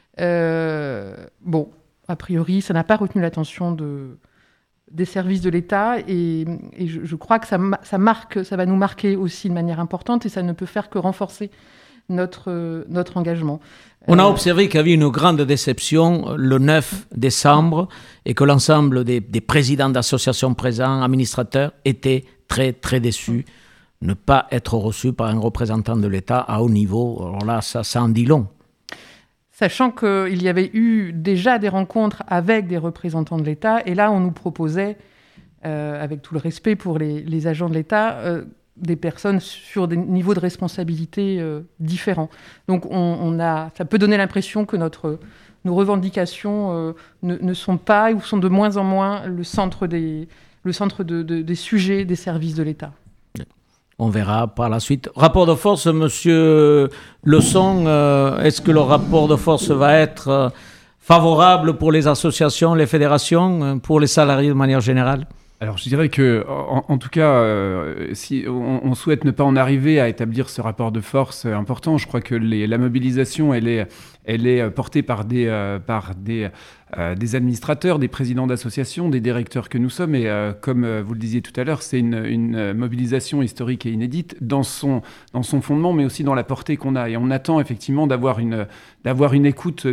Bon, a priori, ça n'a pas retenu l'attention des services de l'État, et je crois que ça va nous marquer aussi de manière importante, et ça ne peut faire que renforcer notre engagement. On a observé qu'il y avait une grande déception le 9 décembre et que l'ensemble des présidents d'associations présents, administrateurs, étaient très, très déçus. Ne pas être reçus par un représentant de l'État à haut niveau, alors là, ça en dit long. Sachant qu'il y avait eu déjà des rencontres avec des représentants de l'État, et là, on nous proposait, avec tout le respect pour les agents de l'État, des personnes sur des niveaux de responsabilité différents. Donc ça peut donner l'impression que nos revendications ne sont pas, ou sont de moins en moins le centre des sujets des services de l'État. On verra par la suite. Rapport de force, monsieur Leçon, est-ce que le rapport de force va être favorable pour les associations, les fédérations, pour les salariés de manière générale ? Alors je dirais que, en tout cas, si on souhaite ne pas en arriver à établir ce rapport de force important, je crois que la mobilisation, elle est portée par des administrateurs, des présidents d'associations, des directeurs que nous sommes, et comme vous le disiez tout à l'heure, c'est une mobilisation historique et inédite dans son fondement, mais aussi dans la portée qu'on a. Et on attend effectivement d'avoir une écoute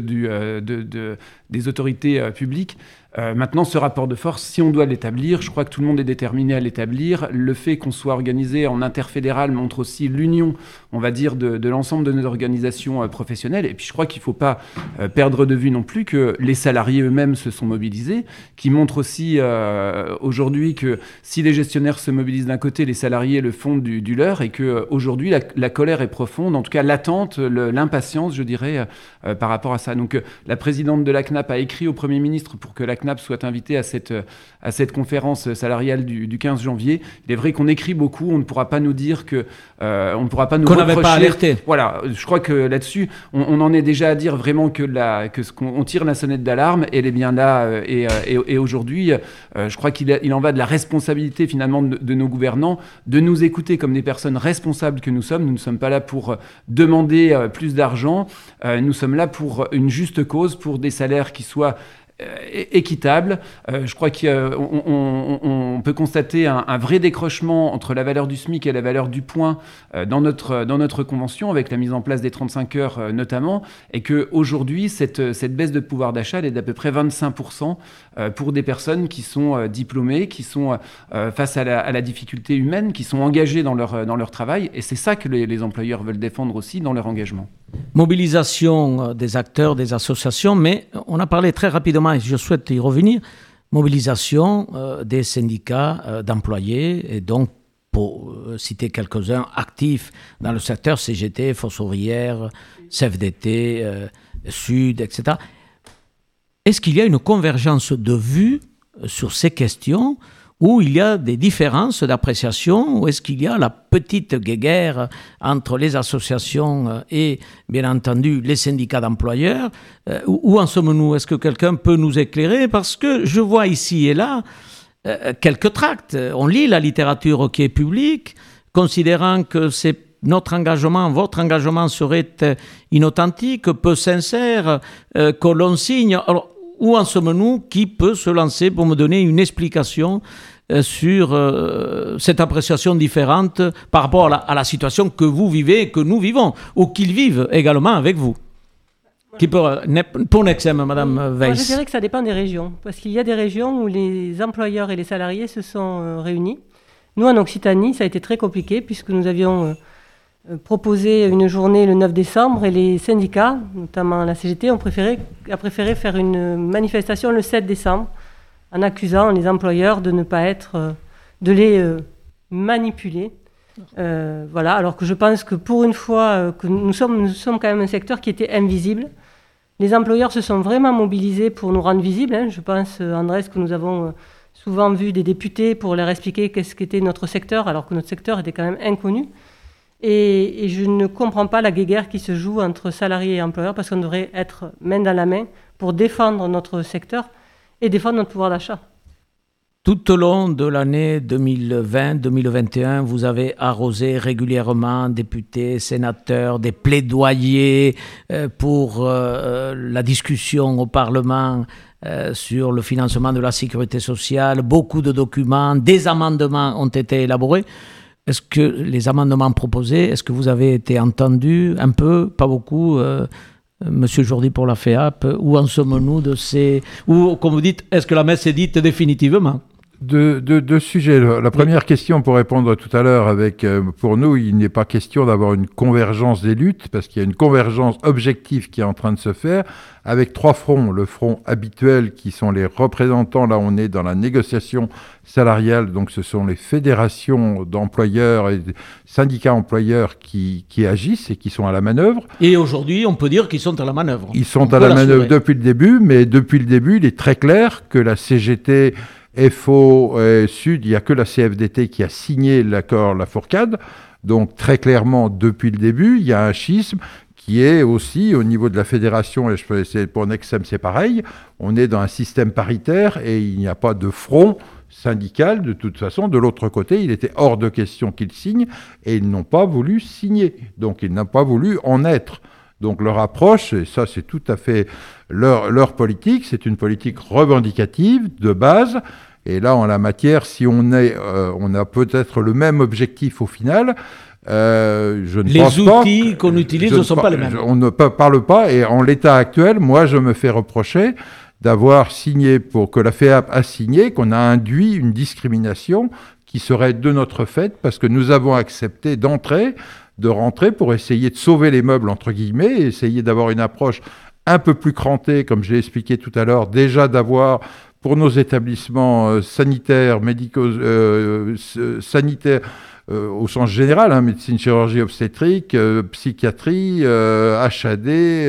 des autorités publiques. Maintenant, ce rapport de force, si on doit l'établir, je crois que tout le monde est déterminé à l'établir. Le fait qu'on soit organisé en interfédéral montre aussi l'union, on va dire, de l'ensemble de nos organisations professionnelles. Et puis je crois qu'il ne faut pas perdre de vue non plus que les salariés eux-mêmes se sont mobilisés, qui montrent aussi aujourd'hui que si les gestionnaires se mobilisent d'un côté, les salariés le font du leur, et qu'aujourd'hui la colère est profonde, en tout cas l'attente, l'impatience, je dirais, par rapport à ça. Donc la présidente de la CNAP a écrit au Premier ministre pour que la CNAP soit invitée à cette conférence salariale du 15 janvier. Il est vrai qu'on écrit beaucoup, on ne pourra pas nous dire que on ne pourra pas nous qu'on reprocher. N'avait pas alerté. Voilà, je crois que là-dessus, on en est déjà à dire vraiment qu'on tire la sonnette d'alarme, elle est bien là, et aujourd'hui, je crois qu'il en va de la responsabilité finalement de nos gouvernants, de nous écouter comme des personnes responsables que nous sommes. Nous ne sommes pas là pour demander plus d'argent, nous sommes là pour une juste cause, pour des salaires qui soient équitable. Je crois qu'on peut constater un vrai décrochement entre la valeur du SMIC et la valeur du point dans notre convention, avec la mise en place des 35 heures notamment, et qu'aujourd'hui, cette baisse de pouvoir d'achat elle est d'à peu près 25% pour des personnes qui sont diplômées, qui sont face à la difficulté humaine, qui sont engagées dans leur travail, et c'est ça que les employeurs veulent défendre aussi dans leur engagement. Mobilisation des acteurs, des associations, mais on a parlé très rapidement, et je souhaite y revenir, mobilisation des syndicats d'employés, et donc, pour citer quelques-uns, actifs dans le secteur CGT, Force ouvrière, CFDT, Sud, etc. Est-ce qu'il y a une convergence de vues sur ces questions, où il y a des différences d'appréciation, ou est-ce qu'il y a la petite guéguerre entre les associations et, bien entendu, les syndicats d'employeurs? Où en sommes-nous? Est-ce que quelqu'un peut nous éclairer? Parce que je vois ici et là quelques tracts. On lit la littérature qui est publique, considérant que notre engagement, votre engagement serait inauthentique, peu sincère, que l'on signe. Alors, où en sommes-nous? Qui peut se lancer pour me donner une explication sur cette appréciation différente par rapport à la situation que vous vivez et que nous vivons, ou qu'ils vivent également avec vous? Qui peut, pour Nexem, Madame Weiss? Moi, je dirais que ça dépend des régions, parce qu'il y a des régions où les employeurs et les salariés se sont réunis. Nous, en Occitanie, ça a été très compliqué, puisque nous avions proposé une journée le 9 décembre, et les syndicats, notamment la CGT, a préféré faire une manifestation le 7 décembre, en accusant les employeurs de ne pas de les manipuler. Voilà, alors que je pense que pour une fois, que nous sommes quand même un secteur qui était invisible. Les employeurs se sont vraiment mobilisés pour nous rendre visibles. Je pense, Andrés, que nous avons souvent vu des députés pour leur expliquer qu'est-ce qu'était notre secteur, alors que notre secteur était quand même inconnu. Et je ne comprends pas la guéguerre qui se joue entre salariés et employeurs, parce qu'on devrait être main dans la main pour défendre notre secteur et défendre notre pouvoir d'achat. Tout au long de l'année 2020-2021, vous avez arrosé régulièrement députés, sénateurs, des plaidoyers pour la discussion au Parlement sur le financement de la sécurité sociale. Beaucoup de documents, des amendements ont été élaborés. Est-ce que les amendements proposés, est-ce que vous avez été entendu un peu, pas beaucoup, Monsieur Jourdi pour la FEAP? Où en sommes-nous de ces... Ou, comme vous dites, est-ce que la messe est dite définitivement? Deux sujets. La première question, pour répondre tout à l'heure, pour nous, il n'est pas question d'avoir une convergence des luttes, parce qu'il y a une convergence objective qui est en train de se faire, avec trois fronts. Le front habituel, qui sont les représentants, là on est dans la négociation salariale, donc ce sont les fédérations d'employeurs et syndicats employeurs qui agissent et qui sont à la manœuvre. Et aujourd'hui, on peut dire qu'ils sont à la manœuvre. Ils sont à la manœuvre depuis le début, mais depuis le début, il est très clair que la CGT... FO Sud, il n'y a que la CFDT qui a signé l'accord Lafourcade. Donc très clairement, depuis le début, il y a un schisme qui est aussi au niveau de la fédération, et pour Nexem c'est pareil, on est dans un système paritaire et il n'y a pas de front syndical de toute façon. De l'autre côté, il était hors de question qu'ils signent et ils n'ont pas voulu signer. Donc ils n'ont pas voulu en être. Donc leur approche, et ça c'est tout à fait leur politique, c'est une politique revendicative de base. Et là, en la matière, si on a peut-être le même objectif au final, je ne pense pas... Les outils qu'on utilise ne sont pas les mêmes. On ne parle pas, et en l'état actuel, moi je me fais reprocher d'avoir signé, pour que la FEAP a signé, qu'on a induit une discrimination qui serait de notre fait, parce que nous avons accepté de rentrer pour essayer de sauver les meubles, entre guillemets, et essayer d'avoir une approche un peu plus crantée, comme je l'ai expliqué tout à l'heure, déjà d'avoir pour nos établissements sanitaires, médicaux, sanitaires au sens général, médecine, chirurgie, obstétrique, psychiatrie, HAD,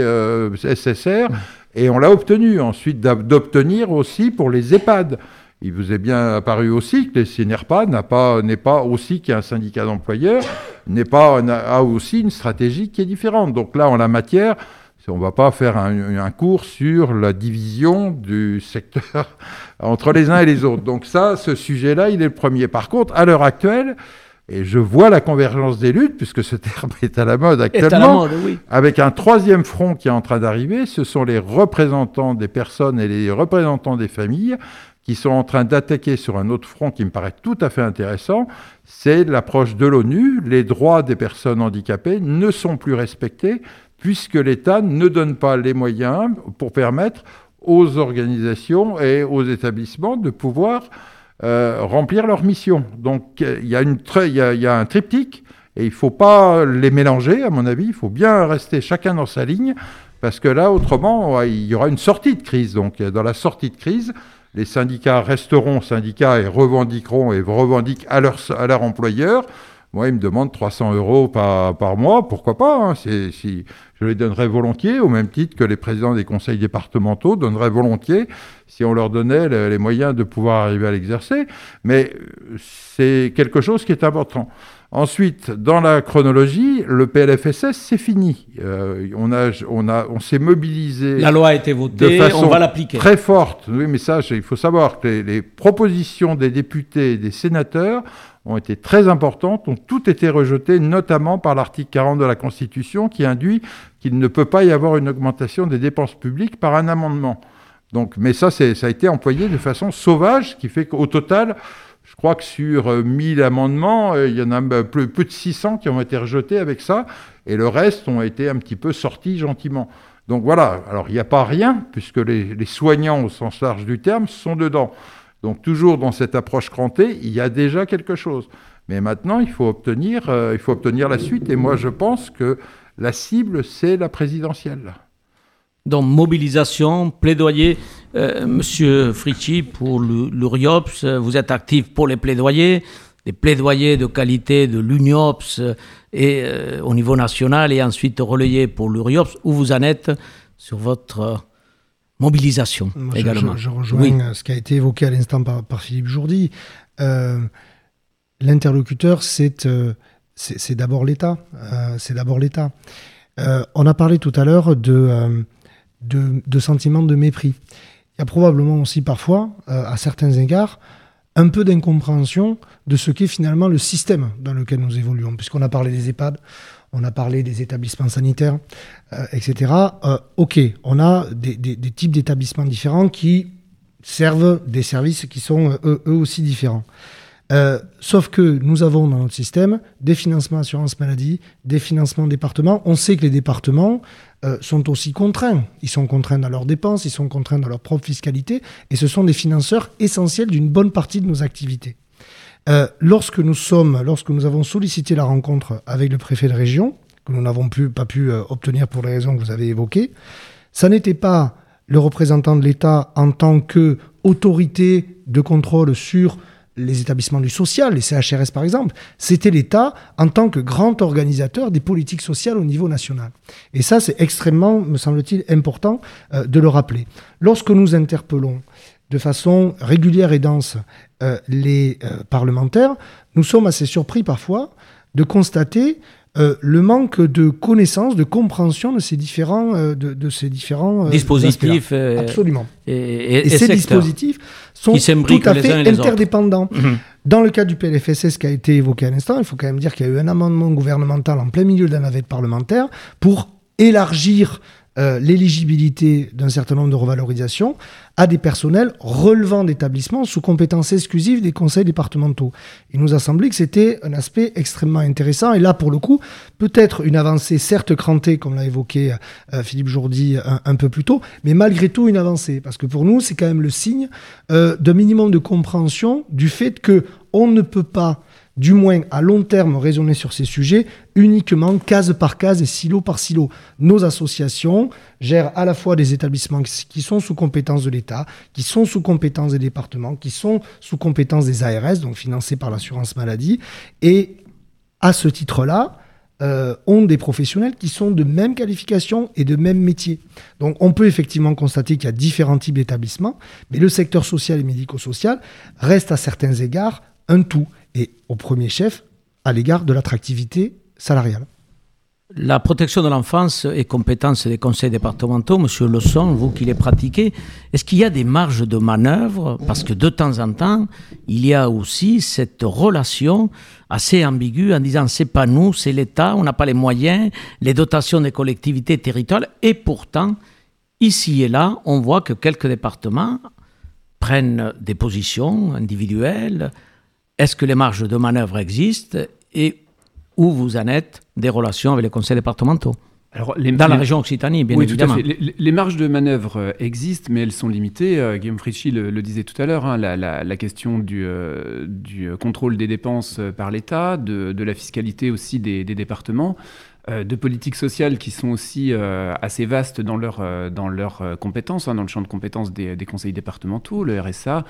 SSR, et on l'a obtenu. Ensuite, d'obtenir aussi pour les EHPAD. Il vous est bien apparu aussi que les CNRPA n'est pas aussi qu'un syndicat d'employeurs, a aussi une stratégie qui est différente. Donc là, en la matière, on ne va pas faire un cours sur la division du secteur entre les uns et les autres. Donc ça, ce sujet-là, il est le premier. Par contre, à l'heure actuelle, et je vois la convergence des luttes, puisque ce terme est à la mode actuellement, oui. Avec un troisième front qui est en train d'arriver, ce sont les représentants des personnes et les représentants des familles qui sont en train d'attaquer sur un autre front qui me paraît tout à fait intéressant, c'est l'approche de l'ONU. Les droits des personnes handicapées ne sont plus respectés puisque l'État ne donne pas les moyens pour permettre aux organisations et aux établissements de pouvoir remplir leur mission. Donc il y a un triptyque et il ne faut pas les mélanger, à mon avis. Il faut bien rester chacun dans sa ligne parce que là, autrement, il y aura une sortie de crise. Donc dans la sortie de crise, les syndicats resteront syndicats et revendiquent à leur employeur. Moi, ils me demandent 300 € par mois, pourquoi pas, si je les donnerais volontiers, au même titre que les présidents des conseils départementaux donneraient volontiers si on leur donnait les moyens de pouvoir arriver à l'exercer. Mais c'est quelque chose qui est important. Ensuite, dans la chronologie, le PLFSS, c'est fini. On s'est mobilisé. La loi a été votée, de façon on va l'appliquer. Très forte. Oui, mais ça, il faut savoir que les propositions des députés et des sénateurs ont été très importantes, ont toutes été rejetées, notamment par l'article 40 de la Constitution, qui induit qu'il ne peut pas y avoir une augmentation des dépenses publiques par un amendement. Donc, mais ça a été employé de façon sauvage, ce qui fait qu'au total, je crois que sur 1000 amendements, il y en a peu de 600 qui ont été rejetés avec ça, et le reste ont été un petit peu sortis gentiment. Donc voilà, alors il n'y a pas rien, puisque les soignants au sens large du terme sont dedans. Donc toujours dans cette approche crantée, il y a déjà quelque chose. Mais maintenant, il faut obtenir la suite, et moi je pense que la cible, c'est la présidentielle. Donc, mobilisation, plaidoyer. Monsieur Fritschi, pour l'URIOPS, vous êtes actif pour les plaidoyers de qualité de l'UNIOPS et au niveau national, et ensuite relayés pour l'URIOPS. Où vous en êtes sur votre mobilisation? Moi, également. Je rejoins ce qui a été évoqué à l'instant par Philippe Jourdi. L'interlocuteur, c'est d'abord l'État. On a parlé tout à l'heure de sentiments de mépris. Il y a probablement aussi parfois, à certains égards, un peu d'incompréhension de ce qu'est finalement le système dans lequel nous évoluons. Puisqu'on a parlé des EHPAD, on a parlé des établissements sanitaires, etc. Ok, on a des types d'établissements différents qui servent des services qui sont eux aussi différents. Sauf que nous avons dans notre système des financements assurance maladie, des financements départements. On sait que les départements sont aussi contraints. Ils sont contraints dans leurs dépenses, ils sont contraints dans leur propre fiscalité, et ce sont des financeurs essentiels d'une bonne partie de nos activités. Lorsque nous avons sollicité la rencontre avec le préfet de région, que nous n'avons pas pu obtenir pour les raisons que vous avez évoquées, ça n'était pas le représentant de l'État en tant qu'autorité de contrôle sur les établissements du social, les CHRS par exemple, c'était l'État en tant que grand organisateur des politiques sociales au niveau national. Et ça, c'est extrêmement, me semble-t-il, important de le rappeler. Lorsque nous interpellons de façon régulière et dense les parlementaires, nous sommes assez surpris parfois de constater le manque de connaissance, de compréhension de ces différents dispositifs. Absolument. Et ces dispositifs sont tout à fait interdépendants. Dans le cas du PLFSS qui a été évoqué à l'instant, il faut quand même dire qu'il y a eu un amendement gouvernemental en plein milieu de la navette parlementaire pour élargir l'éligibilité d'un certain nombre de revalorisations à des personnels relevant d'établissements sous compétence exclusive des conseils départementaux. Il nous a semblé que c'était un aspect extrêmement intéressant, et là, pour le coup, peut-être une avancée certes crantée, comme l'a évoqué Philippe Jourdi un peu plus tôt, mais malgré tout une avancée, parce que pour nous, c'est quand même le signe d'un minimum de compréhension du fait qu'on ne peut pas, du moins à long terme, raisonner sur ces sujets uniquement case par case et silo par silo. Nos associations gèrent à la fois des établissements qui sont sous compétence de l'État, qui sont sous compétence des départements, qui sont sous compétence des ARS, donc financés par l'assurance maladie, et à ce titre-là, ont des professionnels qui sont de même qualification et de même métier. Donc on peut effectivement constater qu'il y a différents types d'établissements, mais le secteur social et médico-social reste à certains égards un tout, et au premier chef à l'égard de l'attractivité salariale. La protection de l'enfance est compétence des conseils départementaux. Monsieur Leçon, vous qui les pratiquez, est-ce qu'il y a des marges de manœuvre? Parce que de temps en temps, il y a aussi cette relation assez ambiguë en disant c'est pas nous, c'est l'État, on n'a pas les moyens, les dotations des collectivités territoriales, et pourtant, ici et là, on voit que quelques départements prennent des positions individuelles. Est-ce que les marges de manœuvre existent, et où vous en êtes des relations avec les conseils départementaux? Alors, dans la région Occitanie, bien évidemment. Tout à fait. Les marges de manœuvre existent, mais elles sont limitées. Guillaume Fritschi le disait tout à l'heure, la question du contrôle des dépenses par l'État, de la fiscalité aussi des départements, de politiques sociales qui sont aussi assez vastes dans leurs compétences, dans le champ de compétences des conseils départementaux, le RSA,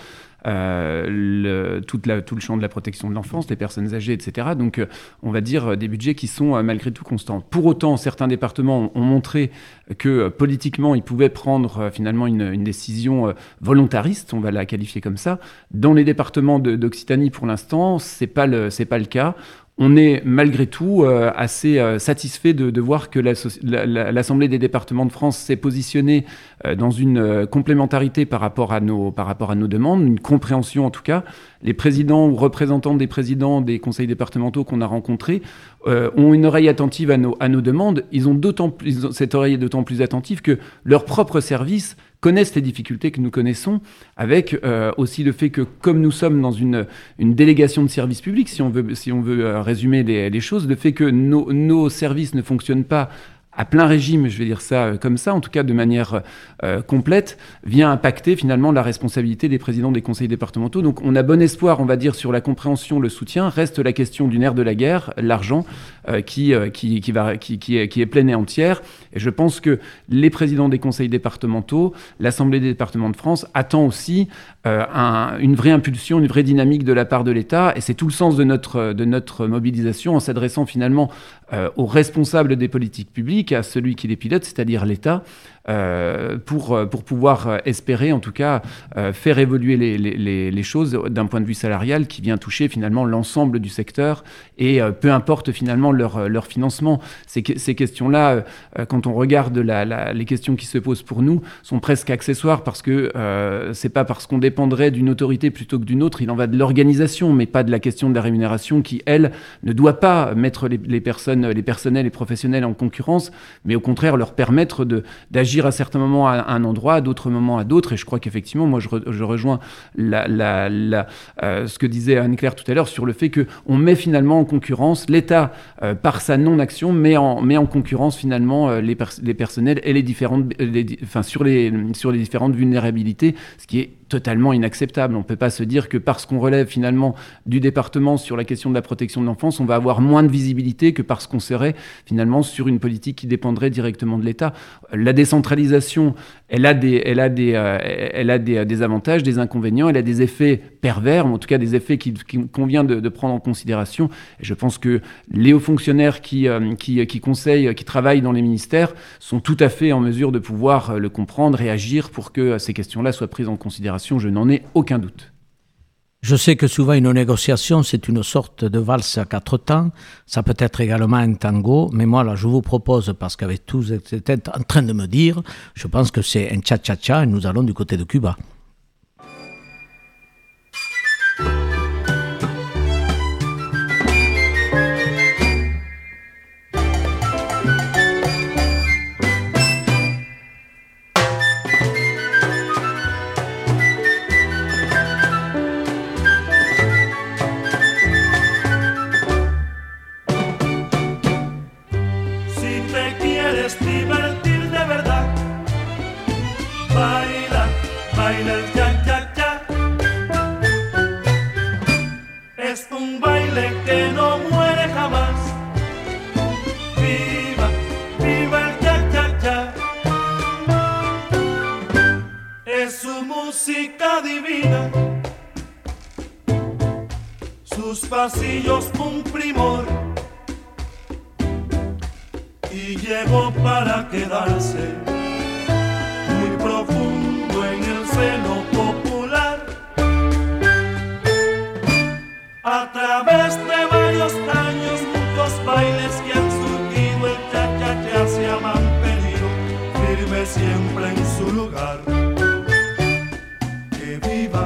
tout le champ de la protection de l'enfance, des personnes âgées, etc. Donc, on va dire des budgets qui sont malgré tout constants. Pour autant, certains départements ont montré que politiquement, ils pouvaient prendre finalement une décision volontariste, on va la qualifier comme ça. Dans les départements d'Occitanie, pour l'instant, c'est pas le cas. on est malgré tout assez satisfait de voir que l'Assemblée des départements de France s'est positionnée dans une complémentarité par rapport à nos demandes, une compréhension en tout cas. Les présidents ou représentants des présidents des conseils départementaux qu'on a rencontrés ont une oreille attentive à nos demandes. Cette oreille est d'autant plus attentive que leurs propres services connaissent les difficultés que nous connaissons, avec aussi le fait que, comme nous sommes dans une délégation de services publics, si on veut résumer les choses, le fait que nos services ne fonctionnent pas à plein régime, je vais dire ça comme ça, en tout cas de manière complète, vient impacter finalement la responsabilité des présidents des conseils départementaux. Donc on a bon espoir, on va dire, sur la compréhension, le soutien. Reste la question du nerf de la guerre, l'argent, qui est pleine et entière. Et je pense que les présidents des conseils départementaux, l'Assemblée des départements de France, attend aussi une vraie impulsion, une vraie dynamique de la part de l'État. Et c'est tout le sens de notre mobilisation en s'adressant finalement aux responsables des politiques publiques, à celui qui les pilote, c'est-à-dire l'État, pour pouvoir espérer, en tout cas, faire évoluer les choses d'un point de vue salarial qui vient toucher finalement l'ensemble du secteur et peu importe finalement leur financement. Ces questions-là, quand on regarde les questions qui se posent pour nous, sont presque accessoires parce que c'est pas parce qu'on dépendrait d'une autorité plutôt que d'une autre, il en va de l'organisation, mais pas de la question de la rémunération qui, elle, ne doit pas mettre les personnels et professionnels en concurrence, mais au contraire leur permettre d'agir à certains moments à un endroit, à d'autres moments à d'autres. Et je crois qu'effectivement, moi, je rejoins ce que disait Anne-Claire tout à l'heure sur le fait qu'on met finalement en concurrence l'État, par sa non-action, met en concurrence finalement les personnels et sur les différentes vulnérabilités, ce qui est totalement inacceptable. On ne peut pas se dire que parce qu'on relève finalement du département sur la question de la protection de l'enfance, on va avoir moins de visibilité que parce qu'on serait finalement sur une politique qui dépendrait directement de l'État. La décentralisation, elle a des avantages, des inconvénients, elle a des effets pervers, ou en tout cas des effets qu'il convient de prendre en considération. Et je pense que les hauts fonctionnaires qui conseillent, qui travaillent dans les ministères sont tout à fait en mesure de pouvoir le comprendre et agir pour que ces questions-là soient prises en considération. Je n'en ai aucun doute. Je sais que souvent une négociation, c'est une sorte de valse à 4 temps. Ça peut être également un tango. Mais moi, là, je vous propose, parce qu'avec tout ce que vous êtes en train de me dire, je pense que c'est un cha-cha-cha et nous allons du côté de Cuba. Pasillos un primor y llegó para quedarse muy profundo en el seno popular. A través de varios años, muchos bailes que han surgido, el cha-cha-cha se ha mantenido firme siempre en su lugar. Que viva.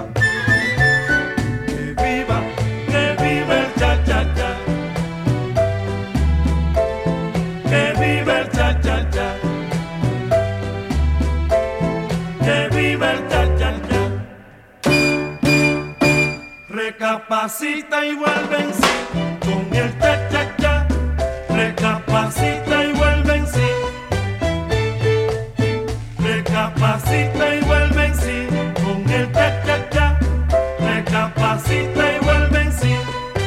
Recapacita y vuelve en sí con el cha-cha-cha. Recapacita y vuelve en sí. Recapacita y vuelve en sí con el cha-cha-cha. Recapacita y vuelve en sí.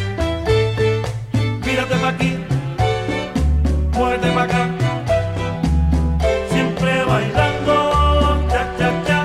Mírate pa' aquí, muévete pa' acá. Siempre bailando cha-cha-cha.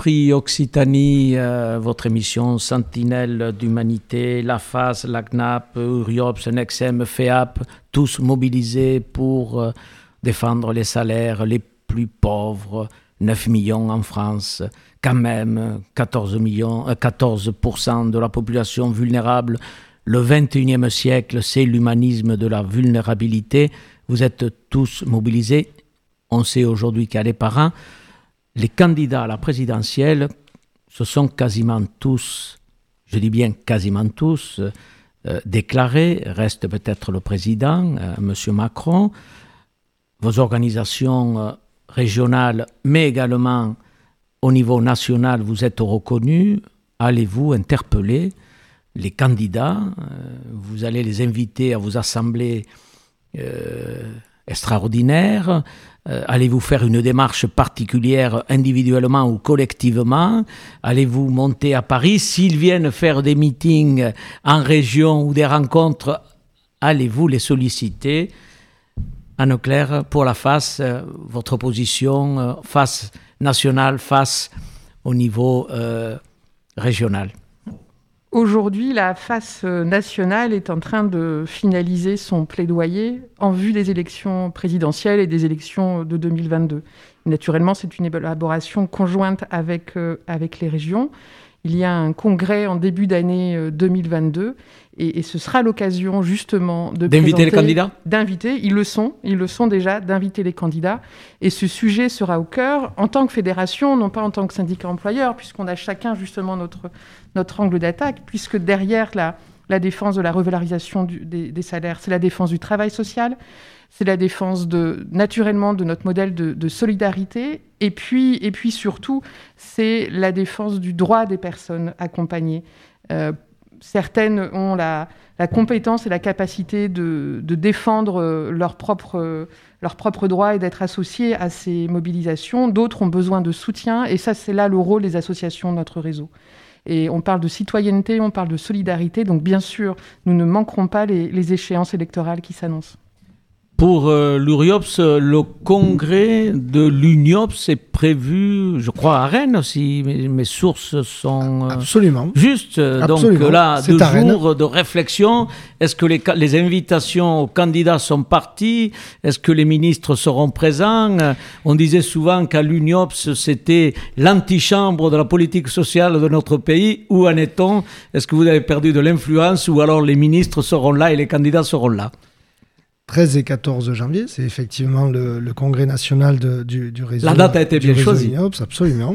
Prix Occitanie, votre émission Sentinelle d'Humanité, la FAS, la CNAP, Uriops, Nexem, FEAP, tous mobilisés pour défendre les salaires les plus pauvres, 9 millions en France, quand même 14% de la population vulnérable. Le 21e siècle, c'est l'humanisme de la vulnérabilité. Vous êtes tous mobilisés. On sait aujourd'hui qu'il y a les parents. Les candidats à la présidentielle, ce sont quasiment tous, je dis bien quasiment tous, déclarés. Reste peut-être le président, M. Macron. Vos organisations régionales, mais également au niveau national, vous êtes reconnus. Allez-vous interpeller les candidats? Vous allez les inviter à vos assemblées extraordinaires? Allez-vous faire une démarche particulière individuellement ou collectivement? Allez-vous monter à Paris? S'ils viennent faire des meetings en région ou des rencontres, allez-vous les solliciter? Anne Claire, pour la FAS, votre position, FAS nationale, FAS au niveau régional. Aujourd'hui, la FAS nationale est en train de finaliser son plaidoyer en vue des élections présidentielles et des élections de 2022. Naturellement, c'est une élaboration conjointe avec les régions. Il y a un congrès en début d'année 2022 et ce sera l'occasion justement d'inviter les candidats. Ils le sont déjà, d'inviter les candidats. Et ce sujet sera au cœur en tant que fédération, non pas en tant que syndicat employeur, puisqu'on a chacun justement notre angle d'attaque, puisque derrière la défense de la revalorisation des salaires, c'est la défense du travail social, c'est la défense naturellement de notre modèle de solidarité, et puis surtout, c'est la défense du droit des personnes accompagnées. Certaines ont la compétence et la capacité de défendre leurs propres droits et d'être associées à ces mobilisations. D'autres ont besoin de soutien, et ça, c'est là le rôle des associations de notre réseau. Et on parle de citoyenneté, on parle de solidarité, donc bien sûr, nous ne manquerons pas les échéances électorales qui s'annoncent. Pour l'Uriops, le congrès de l'Uniops est prévu, je crois, à Rennes, si mes sources sont absolument justes. Absolument. Donc là, c'est 2 jours de réflexion. Est-ce que les invitations aux candidats sont parties? Est-ce que les ministres seront présents? On disait souvent qu'à l'Uniops, c'était l'antichambre de la politique sociale de notre pays. Où en est-on? Est-ce que vous avez perdu de l'influence ou alors les ministres seront là et les candidats seront là? 13 et 14 janvier, c'est effectivement le congrès national du réseau. La date a été bien choisie. Uniops, absolument.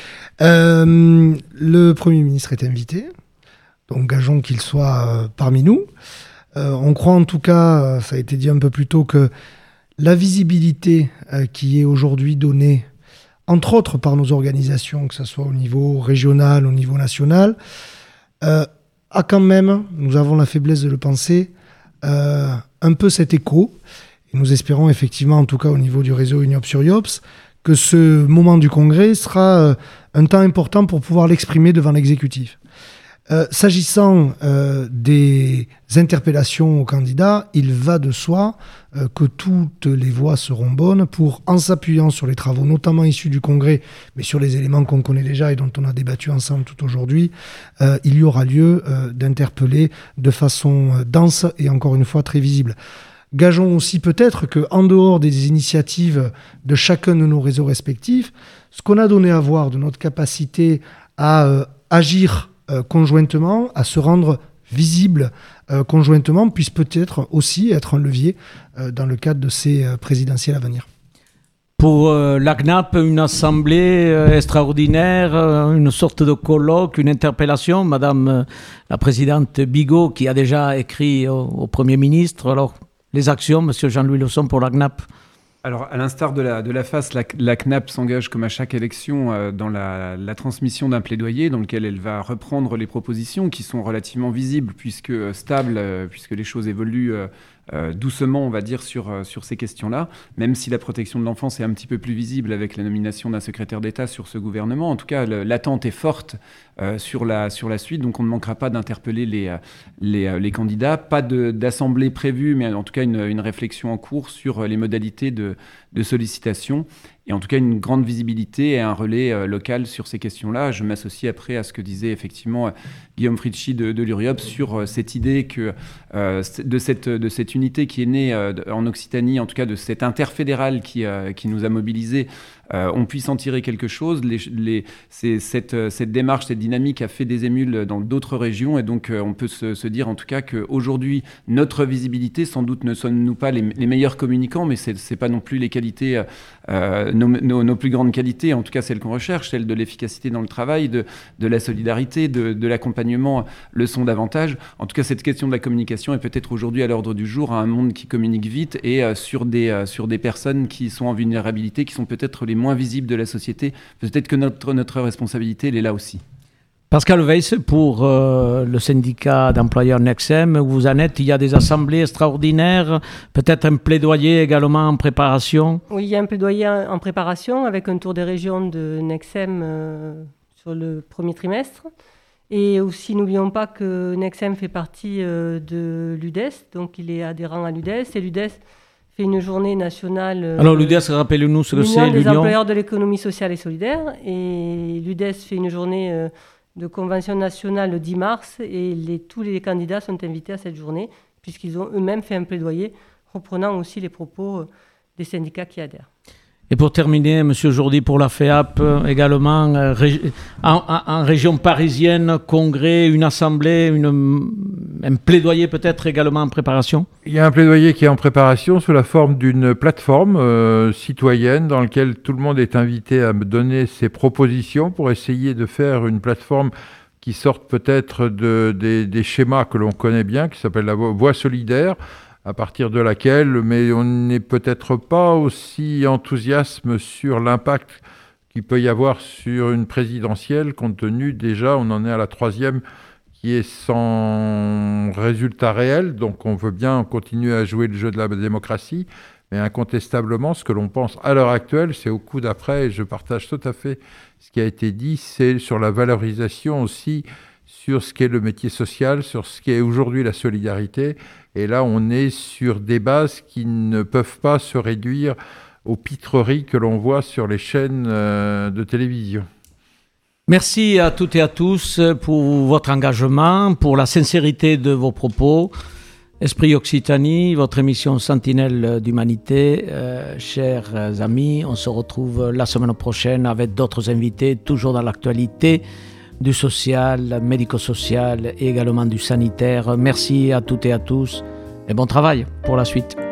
Le Premier ministre est invité, donc gageons qu'il soit parmi nous. On croit en tout cas, ça a été dit un peu plus tôt, que la visibilité qui est aujourd'hui donnée, entre autres par nos organisations, que ce soit au niveau régional, au niveau national, a quand même, nous avons la faiblesse de le penser, un peu cet écho. Et nous espérons effectivement, en tout cas au niveau du réseau Uniops-Uriops, que ce moment du congrès sera un temps important pour pouvoir l'exprimer devant l'exécutif. S'agissant des interpellations aux candidats, il va de soi que toutes les voies seront bonnes pour, en s'appuyant sur les travaux, notamment issus du congrès, mais sur les éléments qu'on connaît déjà et dont on a débattu ensemble tout aujourd'hui, il y aura lieu d'interpeller de façon dense et encore une fois très visible. Gageons aussi peut-être qu'en dehors des initiatives de chacun de nos réseaux respectifs, ce qu'on a donné à voir de notre capacité à agir conjointement, à se rendre visible conjointement, puisse peut-être aussi être un levier dans le cadre de ces présidentielles à venir. Pour la CNAP, une assemblée extraordinaire, une sorte de colloque, une interpellation. Madame la présidente Bigot, qui a déjà écrit au Premier ministre. Alors, les actions, Monsieur Jean-Louis Leçon, pour la CNAP. Alors, à l'instar de la FAS, la CNAP s'engage, comme à chaque élection, dans la transmission d'un plaidoyer dans lequel elle va reprendre les propositions qui sont relativement visibles, puisque stables, puisque les choses évoluent doucement, on va dire, sur ces questions-là, même si la protection de l'enfance est un petit peu plus visible avec la nomination d'un secrétaire d'État sur ce gouvernement. En tout cas, l'attente est forte sur la suite, donc on ne manquera pas d'interpeller les candidats. Pas d'assemblée prévue, mais en tout cas une réflexion en cours sur les modalités de sollicitation. et en tout cas une grande visibilité et un relais local sur ces questions-là. Je m'associe après à ce que disait effectivement Guillaume Fritschi de l'URIOP sur cette idée que de cette unité qui est née en Occitanie, en tout cas de cette interfédérale qui nous a mobilisés, on puisse en tirer quelque chose. Cette démarche, cette dynamique a fait des émules dans d'autres régions, et donc on peut se dire en tout cas qu'aujourd'hui, notre visibilité, sans doute ne sommes-nous pas les meilleurs communicants, mais c'est pas non plus les qualités, nos plus grandes qualités, en tout cas celles qu'on recherche, celles de l'efficacité dans le travail, de la solidarité, de l'accompagnement, le sont davantage. En tout cas, cette question de la communication est peut-être aujourd'hui à l'ordre du jour à un monde qui communique vite et sur des personnes qui sont en vulnérabilité, qui sont peut-être les moins visibles de la société. Peut-être que notre responsabilité, elle est là aussi. Pascal Weiss, pour le syndicat d'employeurs Nexem, où vous en êtes, il y a des assemblées extraordinaires, peut-être un plaidoyer également en préparation? Oui, il y a un plaidoyer en préparation avec un tour des régions de Nexem sur le premier trimestre. Et aussi, n'oublions pas que Nexem fait partie de l'UDES, donc il est adhérent à l'UDES, et l'UDES fait une journée nationale. Alors l'UDES, rappelez-nous ce que c'est, l'Union des l'Union employeurs de l'économie sociale et solidaire. Et l'UDES fait une journée de convention nationale le 10 mars, et tous les candidats sont invités à cette journée, puisqu'ils ont eux-mêmes fait un plaidoyer, reprenant aussi les propos des syndicats qui adhèrent. Et pour terminer, M. Jourdi, pour la FEAP, également, en région parisienne, congrès, une assemblée, un plaidoyer peut-être également en préparation? Il y a un plaidoyer qui est en préparation sous la forme d'une plateforme citoyenne dans laquelle tout le monde est invité à me donner ses propositions pour essayer de faire une plateforme qui sorte peut-être des schémas que l'on connaît bien, qui s'appelle la voie solidaire, à partir de laquelle, mais on n'est peut-être pas aussi enthousiaste sur l'impact qu'il peut y avoir sur une présidentielle, compte tenu déjà, on en est à la 3e, qui est sans résultat réel, donc on veut bien continuer à jouer le jeu de la démocratie, mais incontestablement, ce que l'on pense à l'heure actuelle, c'est au coup d'après, et je partage tout à fait ce qui a été dit, c'est sur la valorisation aussi, sur ce qu'est le métier social, sur ce qu'est aujourd'hui la solidarité. Et là, on est sur des bases qui ne peuvent pas se réduire aux pitreries que l'on voit sur les chaînes de télévision. Merci à toutes et à tous pour votre engagement, pour la sincérité de vos propos. Esprit Occitanie, votre émission Sentinelle d'Humanité. Chers amis, on se retrouve la semaine prochaine avec d'autres invités, toujours dans l'actualité du social, médico-social et également du sanitaire. Merci à toutes et à tous et bon travail pour la suite.